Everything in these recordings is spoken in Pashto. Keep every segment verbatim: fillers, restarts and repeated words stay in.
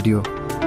رادیو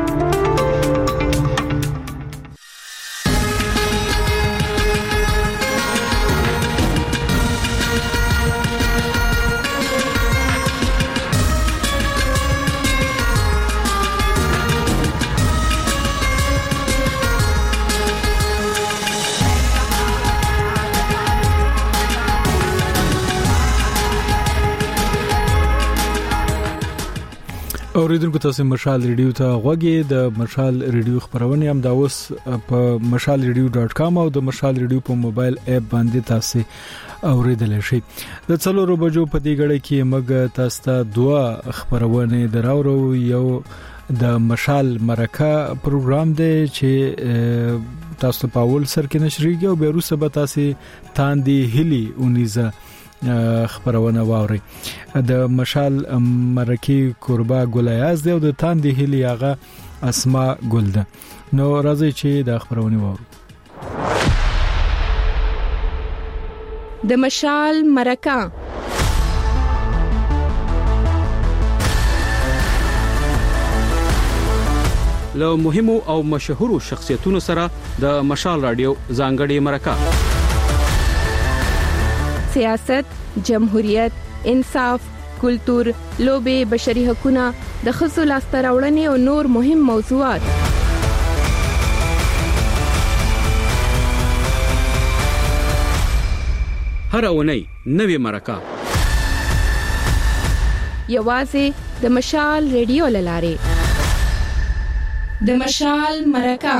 اوریدونکو تاسو مشال ریډیو ته غوږی د مشال ریډیو خبرونه هم دا اوس په مشال ریډیو ډاٹ کام او د مشال ریډیو په موبایل اپ باندې تاسو اوریدل شئ د څلورو بجو په دې غړي کې موږ تاسو ته دوه خبرونه دراوړو یو د مشال مرکه پروګرام دی چې تاسو په اول سر کې نشریږي او به روسه به تاسو تاندي هلي اونیزه خبرونه واوري د مشال مرکی قربا ګلیاز دی او د تاندې هلي هغه اسما ګل ده نو راځي چې د خبرونه واورو د مشال مرکه له مهمو او مشهورو شخصیتونو سره د مشال رادیو ځانګړي مرکه سیاست، جمهوریت، انصاف، کلتور، لوبه، بشري حقوقونه، د ښځو لاسته راوړنې او نور مهم موضوعات. هر اونۍ نوې مرکه یوازې د مشال ریډیو لاره. د مشال مرکه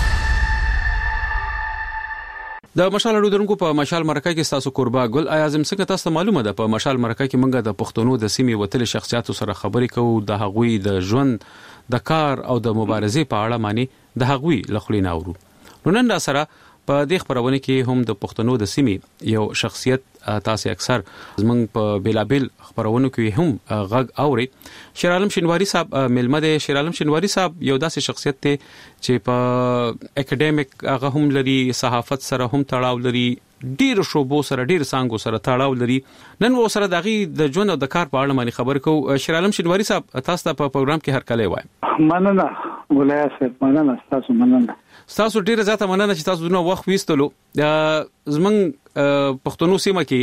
د مشال اډودونکو په مشال مرکه کې تاسو قربا ګل اعظم څنګه تاسو معلومه ده په مشال مرکه کې موږ د پښتونو د سیمې وتل شخصیتو سره خبرې کوو د هغوی د ژوند د کار او د مبارزې په اړه معنی د هغوی لخلین اورو نو نن را سره په دې خبرونه کې هم د پښتونو د سیمې یو شخصیت تاسو اکثر زمنګ په بیلابل خبرونه کې هم غږ اوري شیر عالم شینواری صاحب ملمه ده شیر عالم شینواری صاحب یو داسې شخصیت ته چې په اکیډمیک هغه هم لري صحافت سره هم تړاو لري ډیر شوبو سره ډیر سانګو سره تړاو لري نن و سره دغه د ژوند او د کار په اړه باندې خبر کو شیر عالم شینواری صاحب تاسو ته په پروګرام کې هر کله وای مننه ولایت صاحب مننه تاسو مننه تاسو ډیره زیاته مننه چې تاسو دونه وخت وېستلو زمنګ پښتونو سیمه کې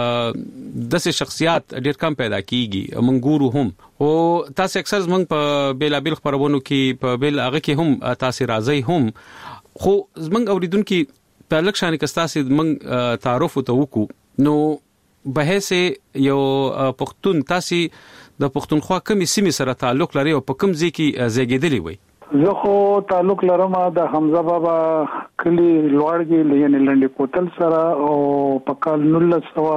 داسې شخصیت ډیر کم پیدا کیږي منګورو هم او تاسو اکثر زمنګ په بیلابل خبرونو کې په بیل هغه کې هم تاسو راځي هم خو زمنګ اوریدونکو په لک شان کې تاسو زمنګ تعارف ته وکړو نو به سه یو پښتون تاسو د پښتونخوا کومې سیمې سره تعلق لري او په کوم ځای کې زیږیدلی وي زه خو تعلق لرم د حمزه بابا کلی لوړګي لینې لنډي کوتل سره او په کال نولس سو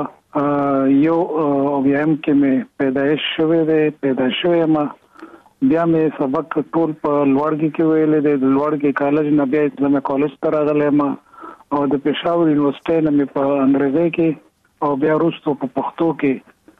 یو اویم کې مې پیدایش شوې ده پیدا شوې ما بیا مې سبق ټول په لوړګي کې ویلې ده لوړګي کالج نه بیا زموږ کالج ته راغلم او د پېښور یونیورسيټي نه مې په انګریزي کې او بیا وروسته په پښتو کې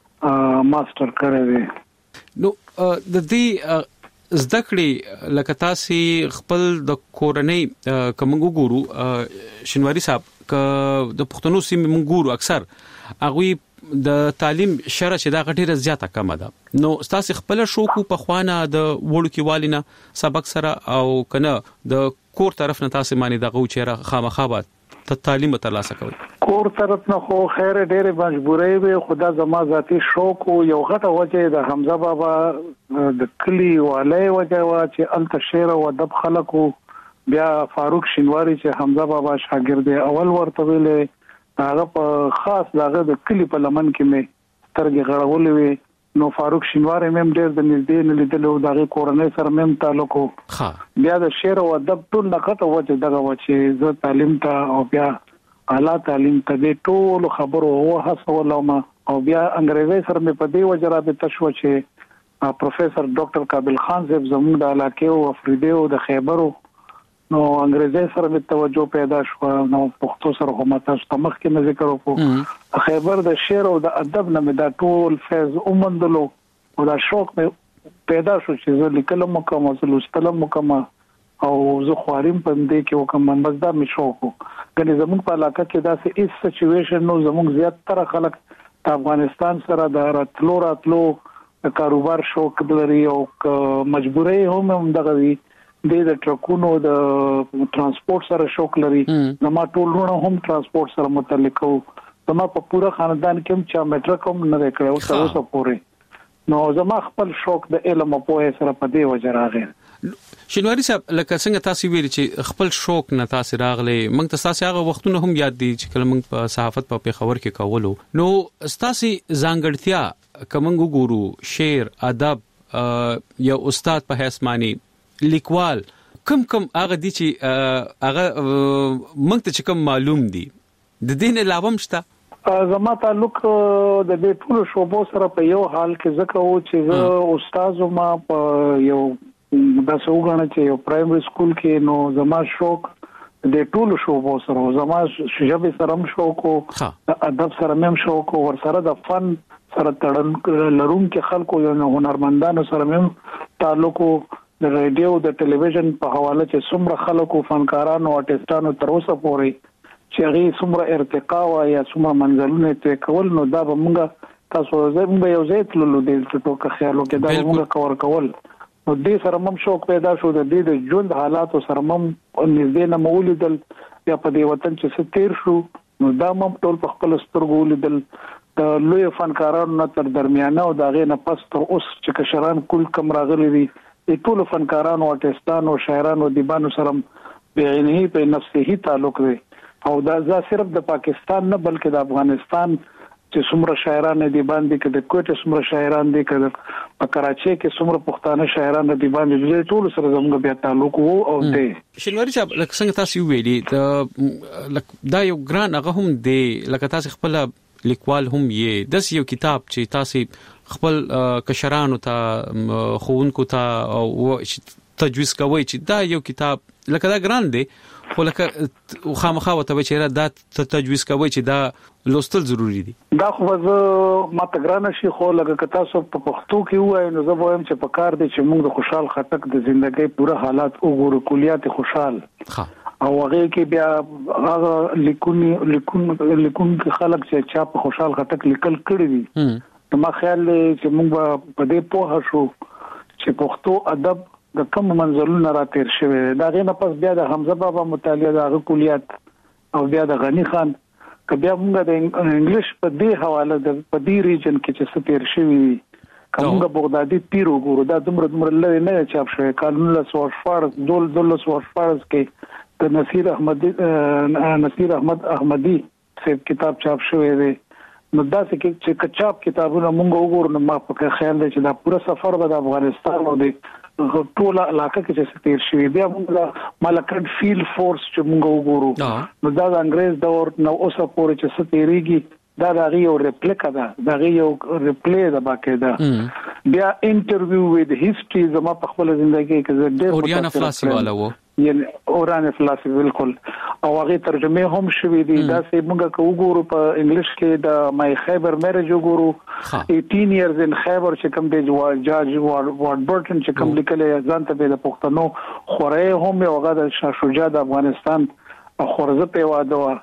ماستر کړی دی نو د دې زده کړې لکه تاسو خپل د کورنۍ کوم ګورو شینواری صاحب ک د پښتنو سیمې مونږ اکثر هغه د تعلیم شره چې دا غټیره زیاته کم ده نو تاسو خپل شوق په خوانه د وړو کې والینه سبق سره او کنه د کور طرف نه تاسو معنی دغه چیرې خامخابات ته تعلیم ترلاسه کوي کور طرف نه خو خیر ډېر مجبورې وي خدا زما ذاتی شوق یو غټه وجه د حمزه بابا د کلی والي وجه وا چې الته شعر او ادب خلکو بیا فاروق شینواری چې حمزه بابا شاګرد اول ورته ویلې هغه په خاص دغه د کلی په لمن کې مې ترګه غړولې وي نو فاروق شینواری مم ډېر د نږدې نه لیدلو دغه کورنۍ سره مم تعلق ها بیا د شعر او ادب ټول نقطه وجه دغه و چې زه تعلیم ته او بیا اعلی تعلیم ته د ټول خبرو او حسولم او بیا انګریزي سره مې په دې وجه رابطه شو چې پروفیسور ډاکټر کابل خان صاحب زموږ د علاقې او افریدي او د خیبرو نو انګریزي سره مې توجه پیدا شو نو پښتو سره هم تاسو ته مخکې مې ذکر وکړ خیبر د شعر او د ادب نه مې دا ټول فیض اومندلو او دا شوق مې پیدا شو چې زه لیکلم کوم او لوستلم کوم او زه خواریم په دې کې وکم مزدا مې شوق غني زموږ په علاقه کې دا سه سچويشن نو زموږ زیات تر خلک د افغانستان سره د راتلو راتلو کاروبار شوق لري او مجبوري هم هم دغه وي د ټرکونو د ترانسپورت سره شوق لري زما ټول ورونه هم ترانسپورت سره متعلق وو زما په پوره خاندان کې هم چا میټرک هم نه کړو تر اوسه پورې نو زما خپل شوق د علم او پوهه سره په دې وجه راغی. شینواری صاحب لکه څنګه تاسو ویل چې خپل شوق نه تاسو راغلي موږ تاسو هغه وختونه هم یاد دي چې کله موږ په صحافت په پیښور کې کولو نو تاسو ځانګړتیا کوم ګورو شعر ادب یا استاد په حیث معنی لیکوال کم کم هغه دي چې هغه موږ ته کوم معلوم دي د دین علاوه مشته زما تعلق د دې ټول شوبو سره په یو حال کې ځکه و چې زه استاد ما په یو د سوګنه چې یو پرایمري سکول کې نو زما شوق د ټولو شوبو سره زما شجبه سره هم شوق او ادب سره هم شوق او ور سره د فن سره تړل لروم کې خلکو یو هنرمندانو سره هم تعلق د رادیو د ټلویزیون په حواله چې څومره خلکو فنکارانو آرټیستانو تر اوسه پورې چې هغه څومره ارتقا او یا څومره منزلونه ته کول نو دا به موږ تاسو زموږ یو ځای تللو د ټوکه خیالو کې دا موږ کور کول نو دې سره مم شوق پیدا شو د دې د ژوند حالات سره مم نږدې نه مولیدل یا په دې وطن چې ستیر شو نو دا مم ټول په خپل سترګو ولیدل د لوی فنکارانو نه تر درمیانه او دا غي نه پس تر اوس چې کشران کول کم راغلي دي ټول فنکارانو آرټیستانو شاعرانو دیبانو سره بعینه په نفسه تعلق دی او دا ځا صرف د پاکستان نه بلکې د افغانستان چې څومره شاعران دي باندې کې د کوټه څومره شاعران دي کې په کراچۍ کې څومره پښتانه شاعران دي باندې د ټول سره زموږ بیا تعلق وو او دې شینواری صاحب لکه څنګه تاسو ویلي د دا یو ګران هغه هم دی لکه تاسو خپل لیکوال هم یې د یو کتاب چې تاسو خپل کشرانو ته خوونکو ته او تجویز کوي چې دا یو کتاب لکه دا ګران دی خو لکه خامخا وته به چیرې دا تجویز کوي چې دا لوستل ضروری دي دا خو زه ما ته ګرانه شي خو لکه تاسو په پښتو کې وایي نو زه وایم چې په کار دي چې موږ د خوشحال خټک د ژوندۍ پوره حالات وګورو کلیات خوشحال او هغه کې بیا هغه لیکونی لیکون لیکون خلک چې چا په خوشحال خټک لیکل کړی دي ما خیال چې موږ په دې پوه شو چې پښتو ادب د کوم منزلونو را تیر شوی دا غینه پس بیا د حمزه بابا مطالعه د کلیات او بیا د غنی خان که بیا موږ د انګلیش په دې حواله د په دې ریجن کې چې ستیر شوی کومه بغدادي پیر وګورو دا دومره دومره لري نه چاپ شوی قانون له سوارفارز دول دول سوارفارز کې د نصیر احمدی نصیر احمد احمدی څخه کتاب چاپ شوی دی نو دا چې کچاپ کتابونه موږ وګورو نو ما په خیال دی چې دا پوره سفر به د افغانستان او د ټول علاقه کې چې تیر شوی بیا موږ مالکن فیلډ فورس چې موږ وګورو نو دا د انګريز دور نو اوسه پورې چې ستېریږي دا د یو ریپلیکا ده د یو ریپلی ده باقاعده بیا انټرویو وذ هیستوري زما په خپل ژوندۍ کې چې ډېر اوريان افلاسی والا وو یعنی اوران افلاسی بالکل او هغه ترجمه هم شوې دي دا چې موږ کو وګورو په انګلیش کې د مای خیبر میرج وګورو eighteen years in خیبر چې کوم دی جاج وارد برټن چې کوم لیکل ځان ته د پښتنو خورې هم یو هغه د شاه شجاع د افغانستان خورزه په واده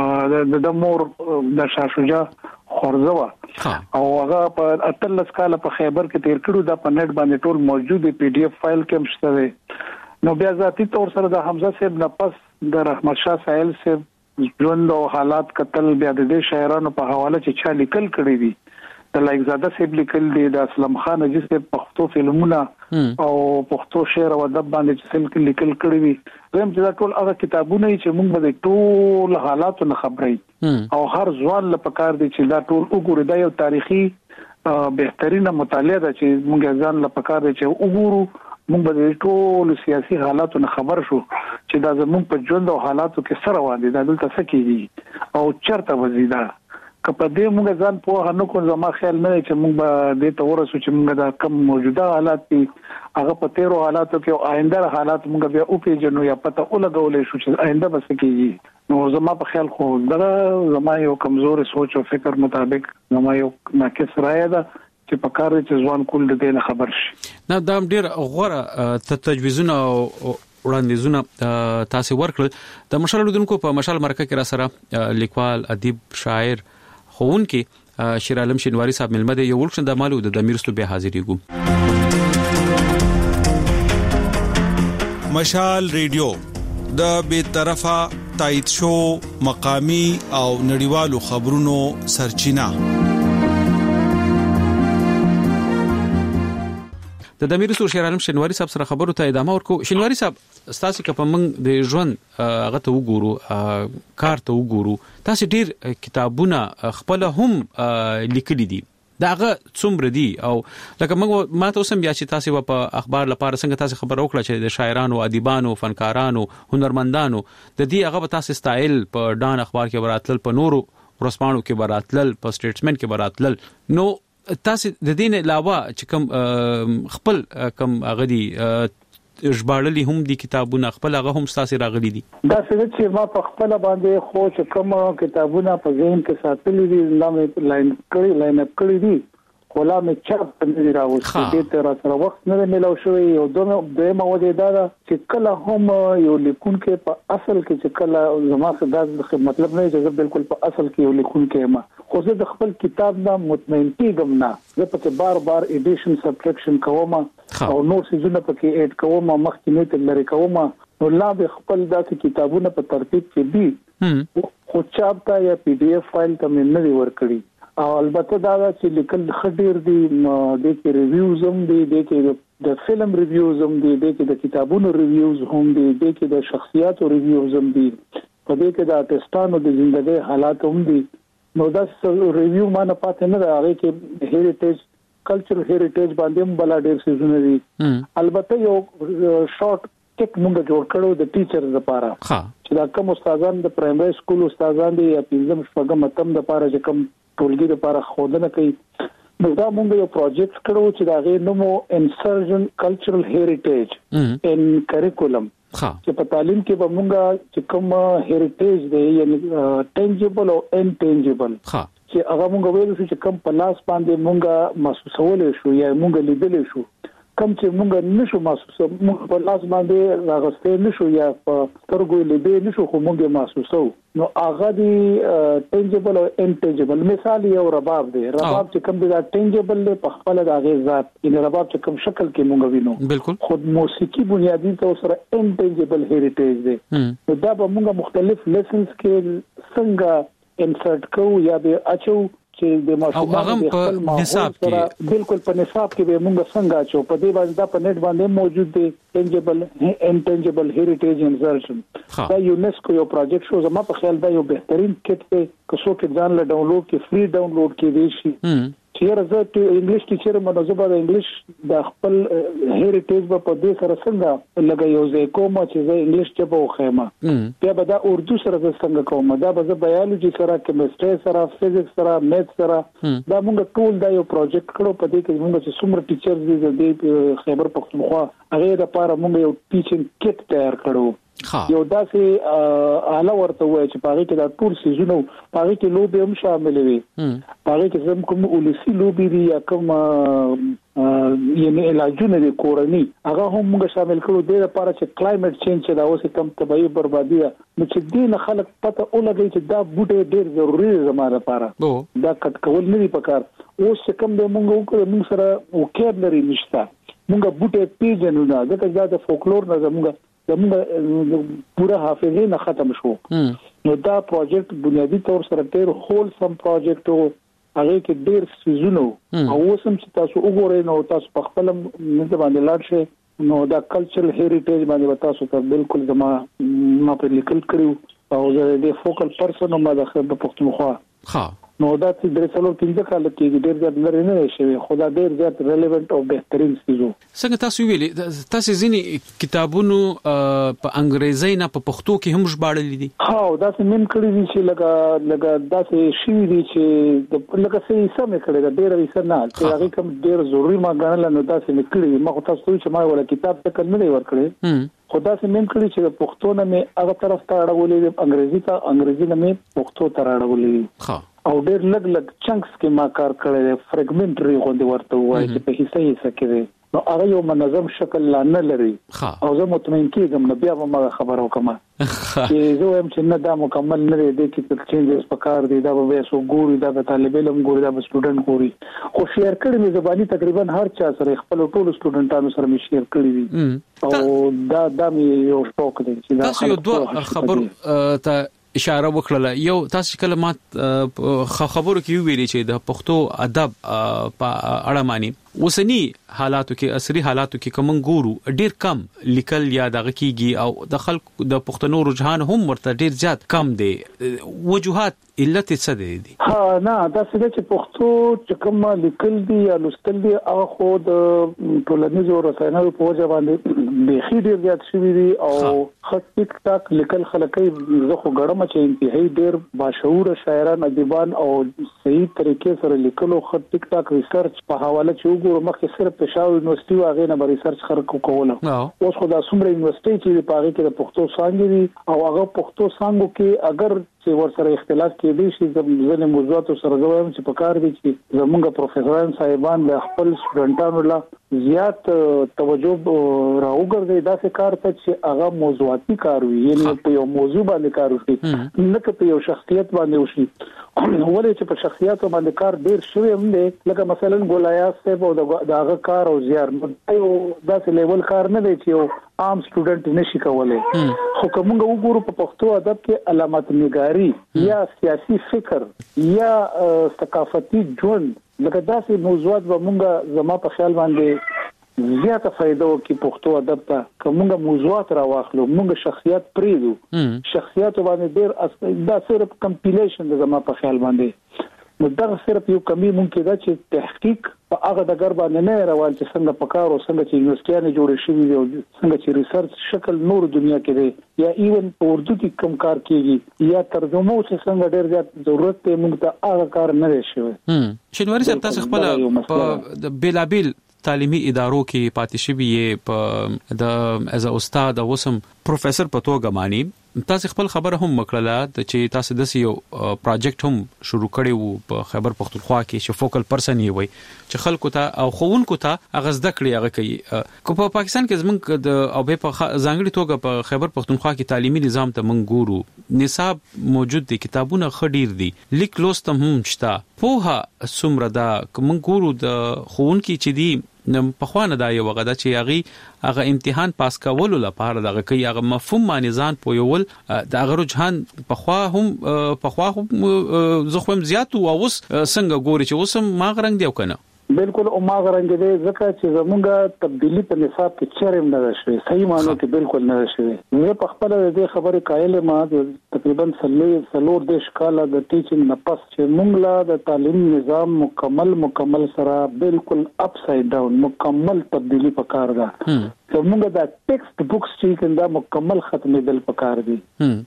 د د مور د شاه شجاع خورزه وا او هغه په اتلس کال په خیبر کې تیر کړو دا په نت باندې ټول موجود دی پی ډی اف فایل کې هم شته نو بیا ذاتی طور سره د حمزه صاحب نه پس د رحمت شاه سائل صاحب ژوند او حالات قتل بیا د دې شاعرانو په حواله چې چا لیکل کړی دي د لایق زاده صاحب لیکل دي د اسلم خان اجي صاحب پښتو فلمونه او پښتو شعر او ادب باندې چې لیکل کړی دي زم چې ټول هغه کتابونه چې موږ به ټول حالاتو نه خبرې او هر ځوان لپاره دي چې دا ټول وګوري دا یو تاریخي بهترینه مطالعه ده چې موږ ځان لپاره دي چې وګورو موږ به ټول سیاسي حالاتو نه خبر شو چې دا زموږ په ژوند او حالاتو کې سره وادي دا دلته څه کیږي او چرته وزیدا کله دې موږ ځان په هنو کو زما خیال نه چې موږ به دې ته ورسو چې موږ دا کم موجوده حالات دي هغه په تیرو حالاتو کې او آینده حالات موږ بیا او پیژنو یا پته ولګولې شو چې آینده به څه کیږي نو زما په خیال خو دا زما یو کمزور سوچ او فکر مطابق زما یو ناقص رائے ده چې په کار چې ځوان کول د دې نه خبر شي نه دا ډیر غوړه تجویزونه وړاندیزونه تاسو ورکړل د مشال لیدونکو په مشال مرکه کې را سره لیکوال ادیب شاعر خوونکي شیر عالم شینواری صاحب ملمه دی یو ولکشن د مالو د میرستو به حاضرېګو. مشال ریډیو د بے طرفه تایید شو مقامی او نړیوالو خبرونو سرچینه. د دمیرستو شیر عالم شینواری صاحب سره خبرو ته ادامه ورکو. شینواری صاحب تاسو که په موږ د ژوند هغه ته وګورو کار ته وګورو تاسو ډیر کتابونه خپل هم لیکلي دي دا هغه څومره دي او لکه موږ ما ته اوسم بیا چې تاسو په اخبار لپاره څنګه تاسو خبر وکړه چې د شاعرانو ادیبانو فنکارانو هنرمندانو د دې هغه تاسو سټایل په ډان اخبار کې براتل په نورو ورسپانو کې براتل په سټیټمنټ کې براتل نو تاسو د دین علاوه چې کوم خپل کوم غدي ژباړلي هم دي کتابونه خپل هغه هم تاسو راغلي دي دا څه چې ما په خپل باندې خو چې کوم کتابونه په ذهن کې ساتلي دي نامې لاین کړی لاین اپ کړی دي کولا مې چاپ نه راوځي چې تر سره وخت نه ملو شوی یو دوه دوه موده دا چې کله هم یو لیکون کې په اصل کې چې کله زما څه مطلب نه چې بالکل په اصل کې یو لیکون کې ما خو زه د خپل کتاب نه مطمئن کېږم نه زه په بار بار ایډیشن سبټریکشن کوم او نور سيزونه پکې اډ کوم مخکې نه تل لري کوم نو لا به خپل داسې کتابونه په ترتیب کې دي خو چاپ تا یا پی ډی ایف فایل ته مې نه ورکړي او البته دا چې لیکل خډیر دي د کې ریویوز هم دي د کې د فلم ریویوز هم دي د کې د کتابونو ریویوز هم دي د کې د شخصیاتو ریویوز هم دي په دې کې د آرټستانو د ژوندۍ حالات هم دي نو دا ریویو ما نه پاتې نه راغی چې هیریټیج کلچرل هیریټیج باندې هم بل ډیر سيزونه دي البته یو شارټ ټیک موږ جوړ کړو د ټیچرز لپاره چې دا کوم استادان د پرایمري سکول استادان دي یا پنځم شپږم اتم د لپاره چې کوم ټولګي لپاره خودنه کوي نو دا موږ یو پروجیکټ کړو چې دا غي نومو انسرجن کلچرل هیریټیج ان کریکولم چې په تعلیم کې به موږ چې کوم هیریټیج دی یعنی ټینجیبل او انټینجیبل چې هغه موږ ویل چې کوم په لاس باندې موږ محسوسول شو یا موږ لیدل شو کوم چې موږ نشو محسوسه موږ په لاس باندې راغستې نشو یا په سترګو لیدې نشو خو موږ محسوسو نو هغه دی ټینجیبل او انټینجیبل مثال یو رباب دی رباب چې کوم دی ټینجیبل له په خپل د غیزات ان رباب چې کوم شکل کې موږ وینو بالکل خود موسیقي بنیادی طور سره انټینجیبل هیریټیج دی نو دا به موږ مختلف لیسنز کې څنګه انسرټ کوو یا به اچو چې د ماشومان په نصاب کې بالکل په نصاب کې به موږ څنګه اچو په دې باندې دا په نت باندې موجود دی ټینجیبل انټینجیبل هیریټیج انسرشن دا یونیسکو یو پروجیکټ شو زما په خیال دا یو بهترین کټ دی که څوک ځان له ډاونلوډ کې فری ډاونلوډ کې دی شي چې راځي انګلیش ټیچر منظمه د انګلیش د خپل هیریټیج په دې سره څنګه لګي یو ځای کوم چې زه انګلیش ته په خیمه بیا به دا اردو سره څنګه کوم دا به بایولوژي سره کیمستري سره فزکس سره میث سره دا موږ ټول دا یو پروجیکټ کړو په دې کې موږ چې څومره ټیچرز دي د خیبر پختونخوا هغه لپاره موږ یو ټیچینګ کټ تیار کړو یو داسې اعلی ورته وای چې پاره کې دا ټول سيزونه پاره کې لوبي هم شامل وي پاره کې زم کوم ولسی لوبي دي یا کوم یعنی علاجونه دي کورني هغه هم موږ شامل کړو د لپاره چې کلایمټ چینج دا اوس کم تبعی بربادي نو چې دین خلک پته ولګي چې دا بوټي ډېر ضروري زموږ لپاره دا کټ کول نه دي پکار اوس کوم د موږ وکړو موږ سره وکیبلري نشته موږ بوټي پیژنو نه دا د فولکلور نه زموږ زموږ پورا حافظه نه ختم شو نو دا پروجیکټ بنیادی طور سره ډېر هول سم پروجیکټ او هغه کې ډېر سيزونو او اوسم چې تاسو وګورئ نو تاسو په خپل منځ باندې لاړ شئ نو دا کلچرل هیریټیج باندې تاسو ته بالکل زما ما په لیکل کړو او زه د فوکل پرسن ما د خبر پختونخوا ها نو دا چې درې څلور پنځه کال کې ډېر زیات لري نه شي خدا ډېر زیات ریلیونت او بهترین سيزو څنګه تاسو ویلي تاسو ځینی کتابونو په انګریزي نه په پښتو کې هم ژباړل دي ها دا څه من کړی دي چې لګا لګا دا څه شي دي چې لکه څه سم کړی دا ډېر وسه نه چې هغه کوم ډېر ضروري ما غنل نو دا څه نکړي ما خو تاسو چې ما ولا کتاب ته کله نه ورکړي خدا سے مم کړی چې پښتو نه مې هغه طرف ته اړولې انګریزي ته انګریزي نه مې پښتو ته اړولې ها او ډېر لګ لګ چنکس کې ما کار کړی فریګمنټري غوندي ورته وایي چې په حصہ حصہ کې نو هغه یو منظم شکل لا نه لري او زه مطمئن کېږم نو بیا به ما خبر وکم چې زه هم چې نه دا مکمل نه دی کې چې چینجز پکار دي دا به سو ګوري دا به طالب علم ګوري دا به سټوډنټ ګوري خو شیر کړي مې زبانی تقریبا هر چا سره خپل ټول سټوډنټانو سره مې شیر کړي دي او دا دا مې یو شوق دی چې دا تاسو یو دوه خبر ته اشاره وکړه یو تاسو کلمات خبرو کې ویلي چې د پښتو ادب په اړه معنی وسنی حالاتو کې عصري حالاتو کې کوم ګورو ډیر کم لیکل یا دغه کیږي او د خلک د پښتنو رجحان هم ورته ډیر زیات کم دی وجوهات علت څه دي ها نه دا څه چې پښتو چې کوم لیکل دي یا لوستل دي هغه خو د ټولنیزو رسنیو په وجه باندې بيخي ډیر زیات شوی دي او خط ټیک ټاک لیکل خلکای زه خو ګړم چې انتهایی ډیر باشعور شاعران ادیبان او صحیح طریقې سره لیکلو خط ټیک ټاک ریسرچ په حواله چې وګورم مخکې صرف پېښور یونیورسيټي واغې نه ریسرچ خلکو کوله اوس خو دا څومره یونیورسيټي چې په هغه کې د پښتو څانګې دي او هغه پښتو څانګو کې اگر چې ورسره اختلاف کېدی شي ځینې موضوعات سره زویم چې په کار دي چې زموږ پروفیسوران صاحبان د خپل سټوډنټانو لا زیات توجه راوګرځي دا څه کار ته چې هغه موضوعاتي کار وي یعنی په یو موضوع باندې کار وشي نه که په یو شخصیت باندې وشي ولې چې په شخصیت باندې کار ډیر شوی هم دی لکه مثلا ګولایاس ته د هغه کار او زیار یو داسې لیول کار نه دی چې یو عام سټوډنټ نشي کولای خو کومه وګورو په پښتو ادب کې علامت نگاری یا سیاسي فکر یا ثقافتي ژوند لکه داسې موضوعات به مونږه زما په خیال باندې زیاته فائدہ وکي پښتو ادب ته کومه موضوعات راواخلو مونږ شخصیت پریدو شخصیت باندې ډیر دا صرف کمپیلیشن د زما په خیال باندې نو دا صرف یو کمی ممکن ده چې تحقیق په هغه د ګر باندې نه روان چې څنګه پکار او څنګه چې یونیورسيټي جوړې شوې دي او څنګه چې ریسرچ شکل نور دنیا کې دی یا ایون په اردو کې کم کار کیږي یا ترجمه چې څنګه ډېر زیات ضرورت ته موږ ته هغه کار نه دی شوی شنواری صاحب تاسو خپل په بیلابل تعلیمي ادارو کې پاتې شوی په د از استاد او وسم پروفیسور په توګه مانی تاسو خپل خبره هم وکړه چې تاسو د یو پروجیکټ هم شروع کړی وو په خیبر پختونخوا کې چې فوکل پرسن یې وي چې خلکو ته او خوونکو ته اغزده کړی هغه کوي کو په پاکستان کې زمونږ د او په ځانګړي توګه په خیبر پختونخوا کې تعلیمي نظام ته مونږ ګورو نصاب موجود دي کتابونه خډیر دي لیک لوست هم شته په څومره دا مونږ ګورو د خوونکي چې دی نن په خوانه دا یو غدا چې هغه هغه امتحان پاس کولو لپاره دغه کوي هغه مفهوم باندې ځان پویول د هغه رجحان په خوا هم په خوا هم زخم زیات او اوس څنګه ګوري چې اوس ما غرنګ دیو کنه بالکل او ما غرنګ دی ځکه چې زمونږه تبدیلی په نصاب کې چرېم نه شوي صحیح معنی کې بالکل نه شوي زه په خپل دې خبرې قائل ما تقریبا څلور دیش کاله د ټیچینګ نه پس چې مونږ لا د تعلیم نظام مکمل مکمل سره بالکل اپ ساید ډاون مکمل تبدیلی پکار ده زمونږه د ټیکسټ بوکس چې کنده مکمل ختمېدل پکار دي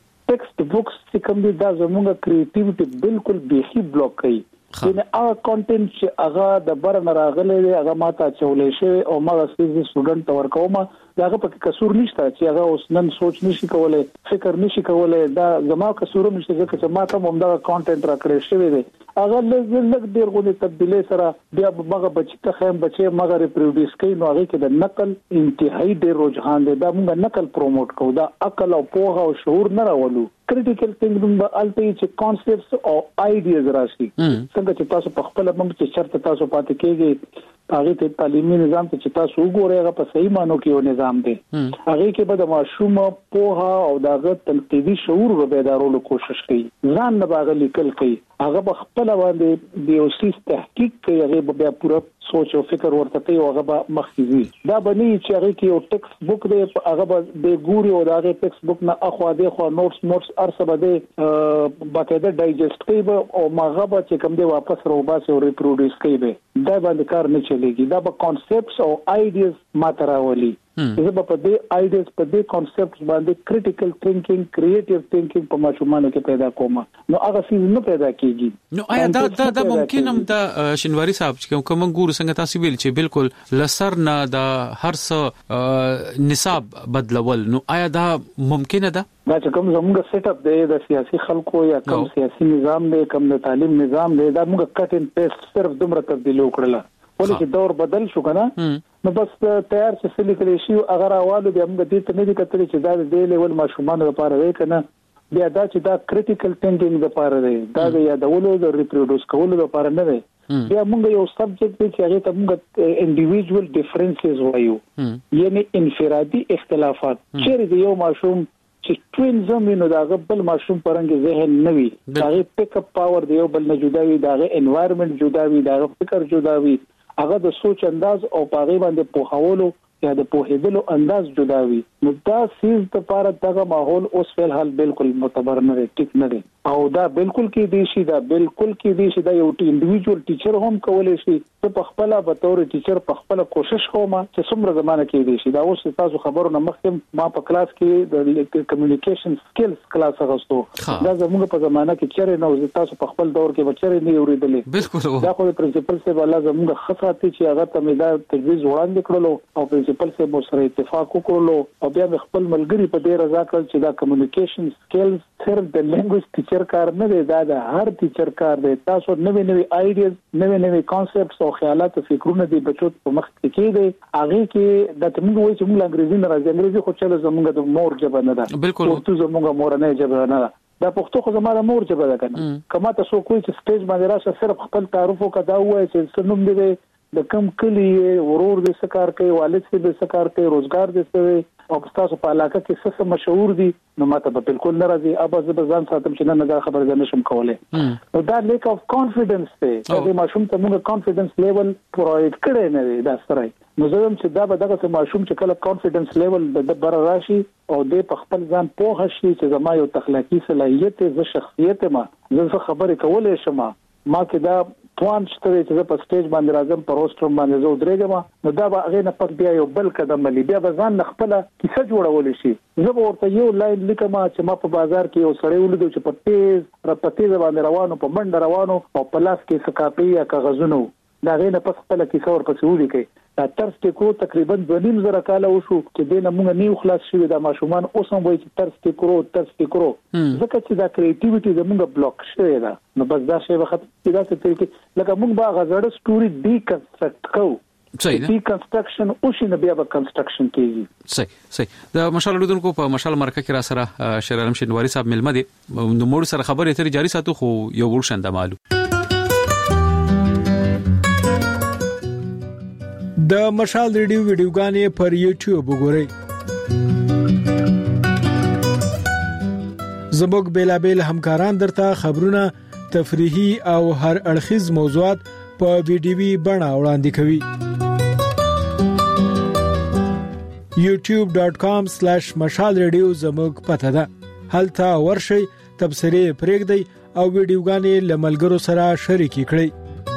ټیکسټ بوکس چې کوم دي دا زمونږه کریټیویټي بالکل بيخي بلاک کوي یعنی هغه کانټینټ چې هغه د برن راغلي هغه ماته چولې شي او ما سپیس سټوډنټ ورکوم داغه پکې قصور نشته چې هغه اوس نن سوچ نشي کولای فکر نشي کولای دا زما قصور نشته چې ما ته هم دا کانټینټ راکړی شوی دی هغه لږ ډیر غوډه تبدیلی سره بیا هغه بچی ته خیم بچي مګر ریپروډیوس کوي نو هغه کې د نقل انتهایی ډیر رجحان دی دا موږ نقل پروموټ کوو دا عقل او پوهه او شعور نه راولو critical thinking به الټي چې concepts او ideas راشي څنګه چې تاسو په خپل باندې چې شرط تاسو پاتې کېږي هغه ته تعلیمي نظام ته چې تاسو وګورئ هغه په صحیح مانو کې یو نظام دی هغه کې به د ماشوم پوهه او دغه تنقیدي شعور رو بیدارولو کوشش کوي ځان نه باغ لیکل کوي هغه په خپل باندې د یو سیس تحقیق کوي هغه بیا پوره سوچ او فکر ورته کوي او هغه مخکې دا بني چې هغه کې یو ټیکسټ بوک دی هغه به ګوري او دا ټیکسټ بوک نه اخوا دی خو نوټس نوټس ارسبه دی باقاعده ډایجست کوي او ماغه به چې کوم دی واپس روباسه او ریپروډیوس کوي دا باندې کار نه چلیږي دا به کانسپټس او آیډیاز ماتراولي زه په دې آیډیاز په دې کانسپټس باندې کریټیکل تھینکینګ کریټیو تھینکینګ په ماشومانو کې پیدا کوم نو هغه څه نه پیدا کیږي نو آیا دا دا, دا ممکن هم دا شنواری صاحب چې کوم ګورو څنګه تاسو ویل چې بالکل لسر نه دا هر څه نصاب بدلول نو آیا دا ممکن ده دا چې کوم زموږ سیټ اپ دی د سیاسي خلکو یا کوم سیاسي نظام دی کوم د تعلیم نظام دی دا موږ کټ ان پیسټ صرف دومره تبدیل وکړل ولې چې دور بدل شو کنه نو بس تیار چې سلی کړی شي اگر اوالو به موږ دې ته نه دي کتل چې دا د لیول ماشومان لپاره وای کنه بیا دا چې دا کریټیکل ثینکینګ لپاره دی دا د یادولو د ریپروډوس کولو لپاره نه دی بیا موږ یو سبجیکټ دی چې هغه ته موږ انډیویډوال ډیفرنسز وایو یعنی انفرادي اختلافات چې د یو ماشوم چې توینزم نو دا بل ماشوم پرنګ ذهن نوي دا پک اپ پاور دی یو بل نه جدا وي دا انوایرنمنت جدا وي دا فکر جدا وي هغه د سوچ انداز او پاغي باندې پوهولو یا د پوهېدلو انداز جدا وي نو دا سیز د لپاره دغه ماحول اوس فل حال بالکل معتبر نه دی ټیک نه دی او دا بالکل کې دی شي دا بالکل کې دی شي دا یو انډیویډوال ټیچر هم کولای شي چې په خپل به تور ټیچر په خپل کوشش کوم چې څومره زمانه کې دی شي دا اوس تاسو خبرونه مخکې ما په کلاس کې د کمیونیکیشن سکلز کلاس غوښتو دا زموږ په زمانه کې چیرې نو تاسو په خپل دور کې بچره نه اوریدلې بالکل دا خو پرنسپل سے والا زموږ خاصه چې هغه ته مې دا تجویز وړاندې کړلو او پرنسپل سے مو سره اتفاق وکړلو او بیا خپل ملګری په دې رضا کړل چې دا کمیونیکیشن سکلز صرف د لینګویج ټیچر کار نه دی دا د هر ټیچر کار دی تاسو نوې نوې آیډیاز نوې نوې کانسپټس او خیالات او فکرونه دی بچو په مخ کې کېږي هغه کې د تمنګ وایي چې موږ انګریزي نه راځي انګریزي خو چې زموږ د مور ژبه نه ده بالکل ورته زموږ مور نه ژبه نه ده دا پښتو خو زموږ مور ژبه ده کنه کما تاسو کوی چې سټیج باندې راشه صرف خپل تعارف وکړه وایي چې سنوم دی د کم کلی ورور د سکار کوي والد سي د سکار کوي روزګار د سوي او تاسو په علاقه کې څه مشهور دي نو ماته به بالکل ناراضي ابا زه به ځان ساتم چې نه نه خبر نه شم کولای نو دا لیک اف کانفیډنس ته د ماشوم ته موږ کانفیډنس لیول پرووایډ کړی نه دی دا سره نو زه هم چې دا به دغه ماشوم چې کله کانفیډنس لیول د بر راشي او د خپل ځان پوه شي چې زما یو تخلیقي صلاحیت ز شخصیت ما زه خبرې کولای شم ما کې دا توان شته چې زه په سټیج باندې راځم په روستر باندې زه درېږم نو دا به هغه نه پک بیا یو بل قدم ملي بیا به ځان خپل کیسه جوړول شي زه به ورته یو لاین لیکم چې ما په بازار کې یو سړی ولیدو چې په تیز را پتیز باندې روانو په منډه روانو او په لاس کې سکاپي یا کاغذونو دا غي نه پس خپل کیسه ورپسې ولیکي دا ترس کې کو تقریبا دوه نیم زره کال وشو چې دینه موږ نیو خلاص شوی دا ماشومان اوس هم وایي چې ترس کې کرو ترس کې کرو ځکه چې دا کریټیویټي زموږ بلاک شوی دا نو بس دا شی وخت چې دا څه طریقې لکه موږ با غزړه سټوري ډی کنسټرکټ کوو صحیح دی کنسټرکشن او شي نه بیا به کنسټرکشن کیږي صحیح صحیح د مشال لیدونکو په مشال مرکه کې را سره شیر عالم شینواری صاحب ملمه دي نو موږ سره خبرې تر جاری ساتو خو یو ورشنده مالو د مشال ریډیو ویډیوګانې پر یوټیوب وګورئ زموږ بیلابل همکاران درته خبرونه تفریحي او هر اړخیز موضوعات په ویډیوي بڼه وړاندې کوي یوټیوب ډاٹ کام سلیش مشال ریډیو زموږ پته ده هلته ورشئ تبصرې پرېږدئ او ویډیوګانې لملګرو سره شریک کړئ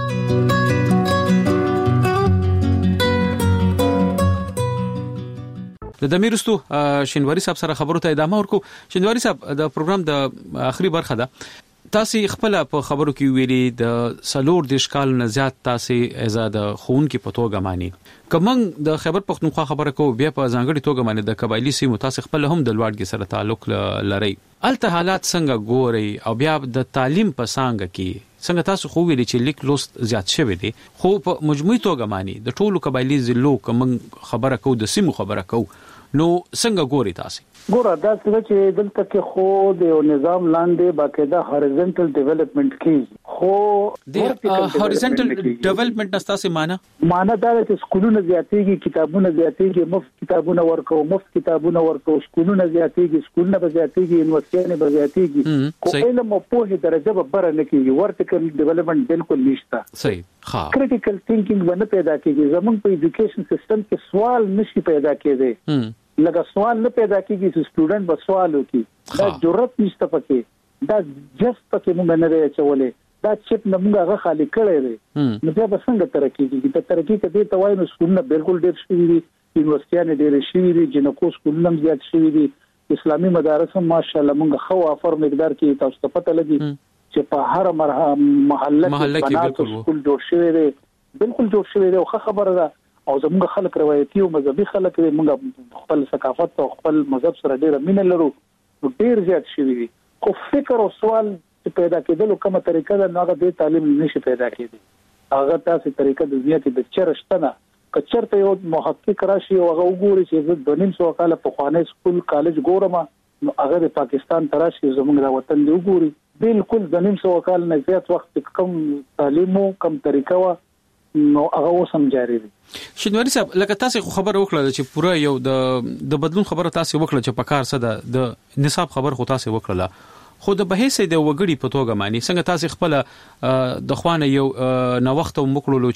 د دمیرستو شینواری صاحب سره خبرو ته ادامه ورکو شینواری صاحب د پروګرام د اخري برخه ده تاسو خپل په خبرو کې ویلي د سلور د اشکال نه زیات تاسو آزاد خون کې پتوګه مانی کوم د خبر پښتونخوا خبره کو بیا په ځانګړي توګه مانی د قبایلی سیمو تاسو خپل هم د لوړګي سره تعلق لري الته حالات څنګه ګوري او بیا د تعلیم په څنګه کې څنګه تاسو خو ویلي چې لیک لوست زیات شوی دی خو په مجموعي توګه مانی د ټولو قبایلی ضلعو کوم خبره کو د سیمو خبره کو نو څنګه ګوري تاسو ګوره دا چې دلته کې خو د یو نظام لاندې باقاعده هوريزونټل ډیولپمنٹ کیږي خو د هوريزونټل ډیولپمنٹ نستاسه معنا معنا دا چې سکولونه زیاتېږي کتابونه زیاتېږي مفت کتابونه ورکو مفت کتابونه ورکو سکولونه زیاتېږي سکولونه به زیاتېږي یونیورسيټونه به زیاتېږي خو علم او پوهه درجه به بر نه کیږي ورټیکل ډیولپمنٹ بالکل نشته صحیح ها کریټیکل ثینکینګ باندې پیدا کیږي زمونږ په ایجوکیشن سیستم کې سوال نشي پیدا کېدی لکه سوال نه پیدا کیږي چې سټوډنټ به سوال وکړي دا جرأت نشته پکې دا جست پکې موږ نه لري چولې دا چپ نه موږ هغه خالی کړی دی نو بیا به څنګه ترقی کیږي د ترقی کدي توای نو سکولونه بالکل ډېر شوي دي یونیورسيټونه ډېر شوي دي جنکو سکولونه زیات شوي دي اسلامي مدارس هم ماشاءالله موږ خو افر مقدار کې تاسو ته پته لګي چې په هر محله کې سکول جوړ شوی دی بالکل جوړ شوی دی او خبره ده او زموږ خلک روایتي او مذهبي خلک دي موږ خپل ثقافت او خپل مذهب سره ډېر مینه لرو ډېر زیات شوی دي خو فکر او سوال چې پیدا کېدل کومه طریقه ده نو هغه د تعلیم نشي پیدا کېدی هغه تاسو طریقه د دنیا کې د چرشتنه کچرته یو محقق راشي او هغه وګوري چې د نیم سو کال په خوانې سکول کالج ګورم نو هغه د پاکستان تراشي زموږ د وطن دی وګوري بالکل د نیم سو کال نه زیات وخت کم تعلیم او کم طریقه و نو هغه وسم جاری دي. شینواری صاحب لکه تاسو خبر وکړه چې پوره یو د د بدلون خبره تاسو وکړه چې په کار څه ده د نصاب خبر خو تاسو وکړه خو د بهیسه د وګړي په توګه معنی څنګه تاسو خپل د خوانه یو نو وخت ومکړلو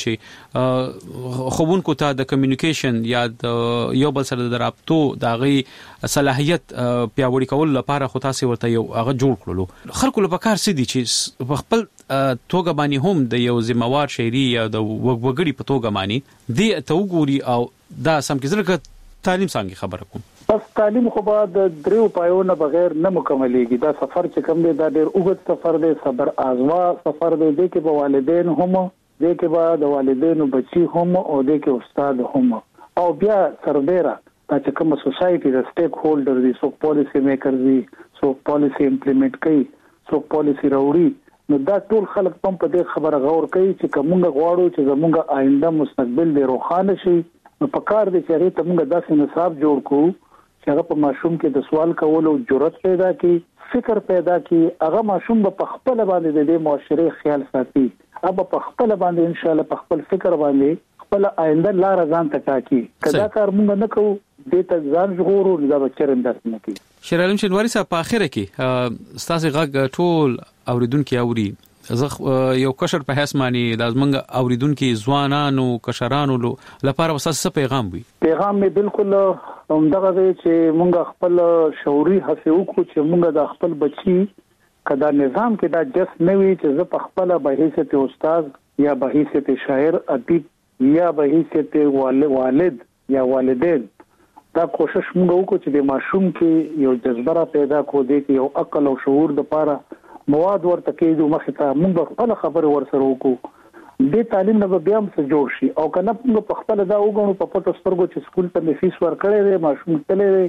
چې خوبونکو ته د کمیونیکیشن یا یو بل سره د رابطو د غي صلاحیت پیاوړي کول لپاره خو تاسو ورته یو هغه جوړ کړلو خلکو لپاره کار سدي چې خپل توګه باندې هم د یو ذمہوار شهري یا د وګړي په توګه معنی دی ته وګوري او دا سم کې ځکه تعلیم څنګه خبره کوم بس تعلیم خو به د دریو پایونو بغیر نه مکملېږي دا سفر چې کوم دی دا ډېر اوږد سفر دی صبر آزما سفر دی د کې به والدین هم د کې به د والدینو بچي هم او د کې استاد هم او بیا سربېره چې کوم سوسايټي د سټیک هولډر دي سو پالیسی میکر دي سو پالیسی امپلیمنٹ کوي سو پالیسی راوړي نو دا ټول خلک په دې خبره غور کوي چې کومه غواړو چې زموږ آینده مستقبل دی روښانه شي نو په کار دي چې ته موږ داسې نصاب جوړ کوو چې هغه په ماشوم کې د سوال کولو جرأت پیدا کړي فکر پیدا کړي هغه ماشوم په خپل باندې د معاشري خیال ساتي هغه په خپل باندې ان شاء الله په خپل فکر باندې خپل آینده لار ځان ته ټاکي کدا کار موږ نه کوو د ته ځان ژغورو دا به چرنداس نه کوي. شیر عالم شینواری صاحب په اخره کې ستاسو غږ ټول اوریدونکو اوري زه یو کشر په حساب باندې د ازمنګ اوریدونکو ځوانانو کشرانو لپاره وساسه پیغام وي. پیغام می بالکل همدغه دی چې مونږ خپل شعوري هڅه وکړو چې مونږ د خپل بچي کدا نظام کې دا جس نه وي چې زه په خپل به حیثیت استاد یا به حیثیت شاعر ادیب یا به حیثیت والد یا والدین دا کوشش مونږ وکړو چې د ماشوم کې یو جذبه پیدا کو دی چې یو عقل او شعور د لپاره مواد ورته کېدو مخه ته موږ خپل خبره ورسره وکړو د تعلیم نه بیا هم څه جوړ شي او کنه موږ په خپل دا وګورو په پټو سترګو چې سکول ته فیس ورکړې دی ماشوم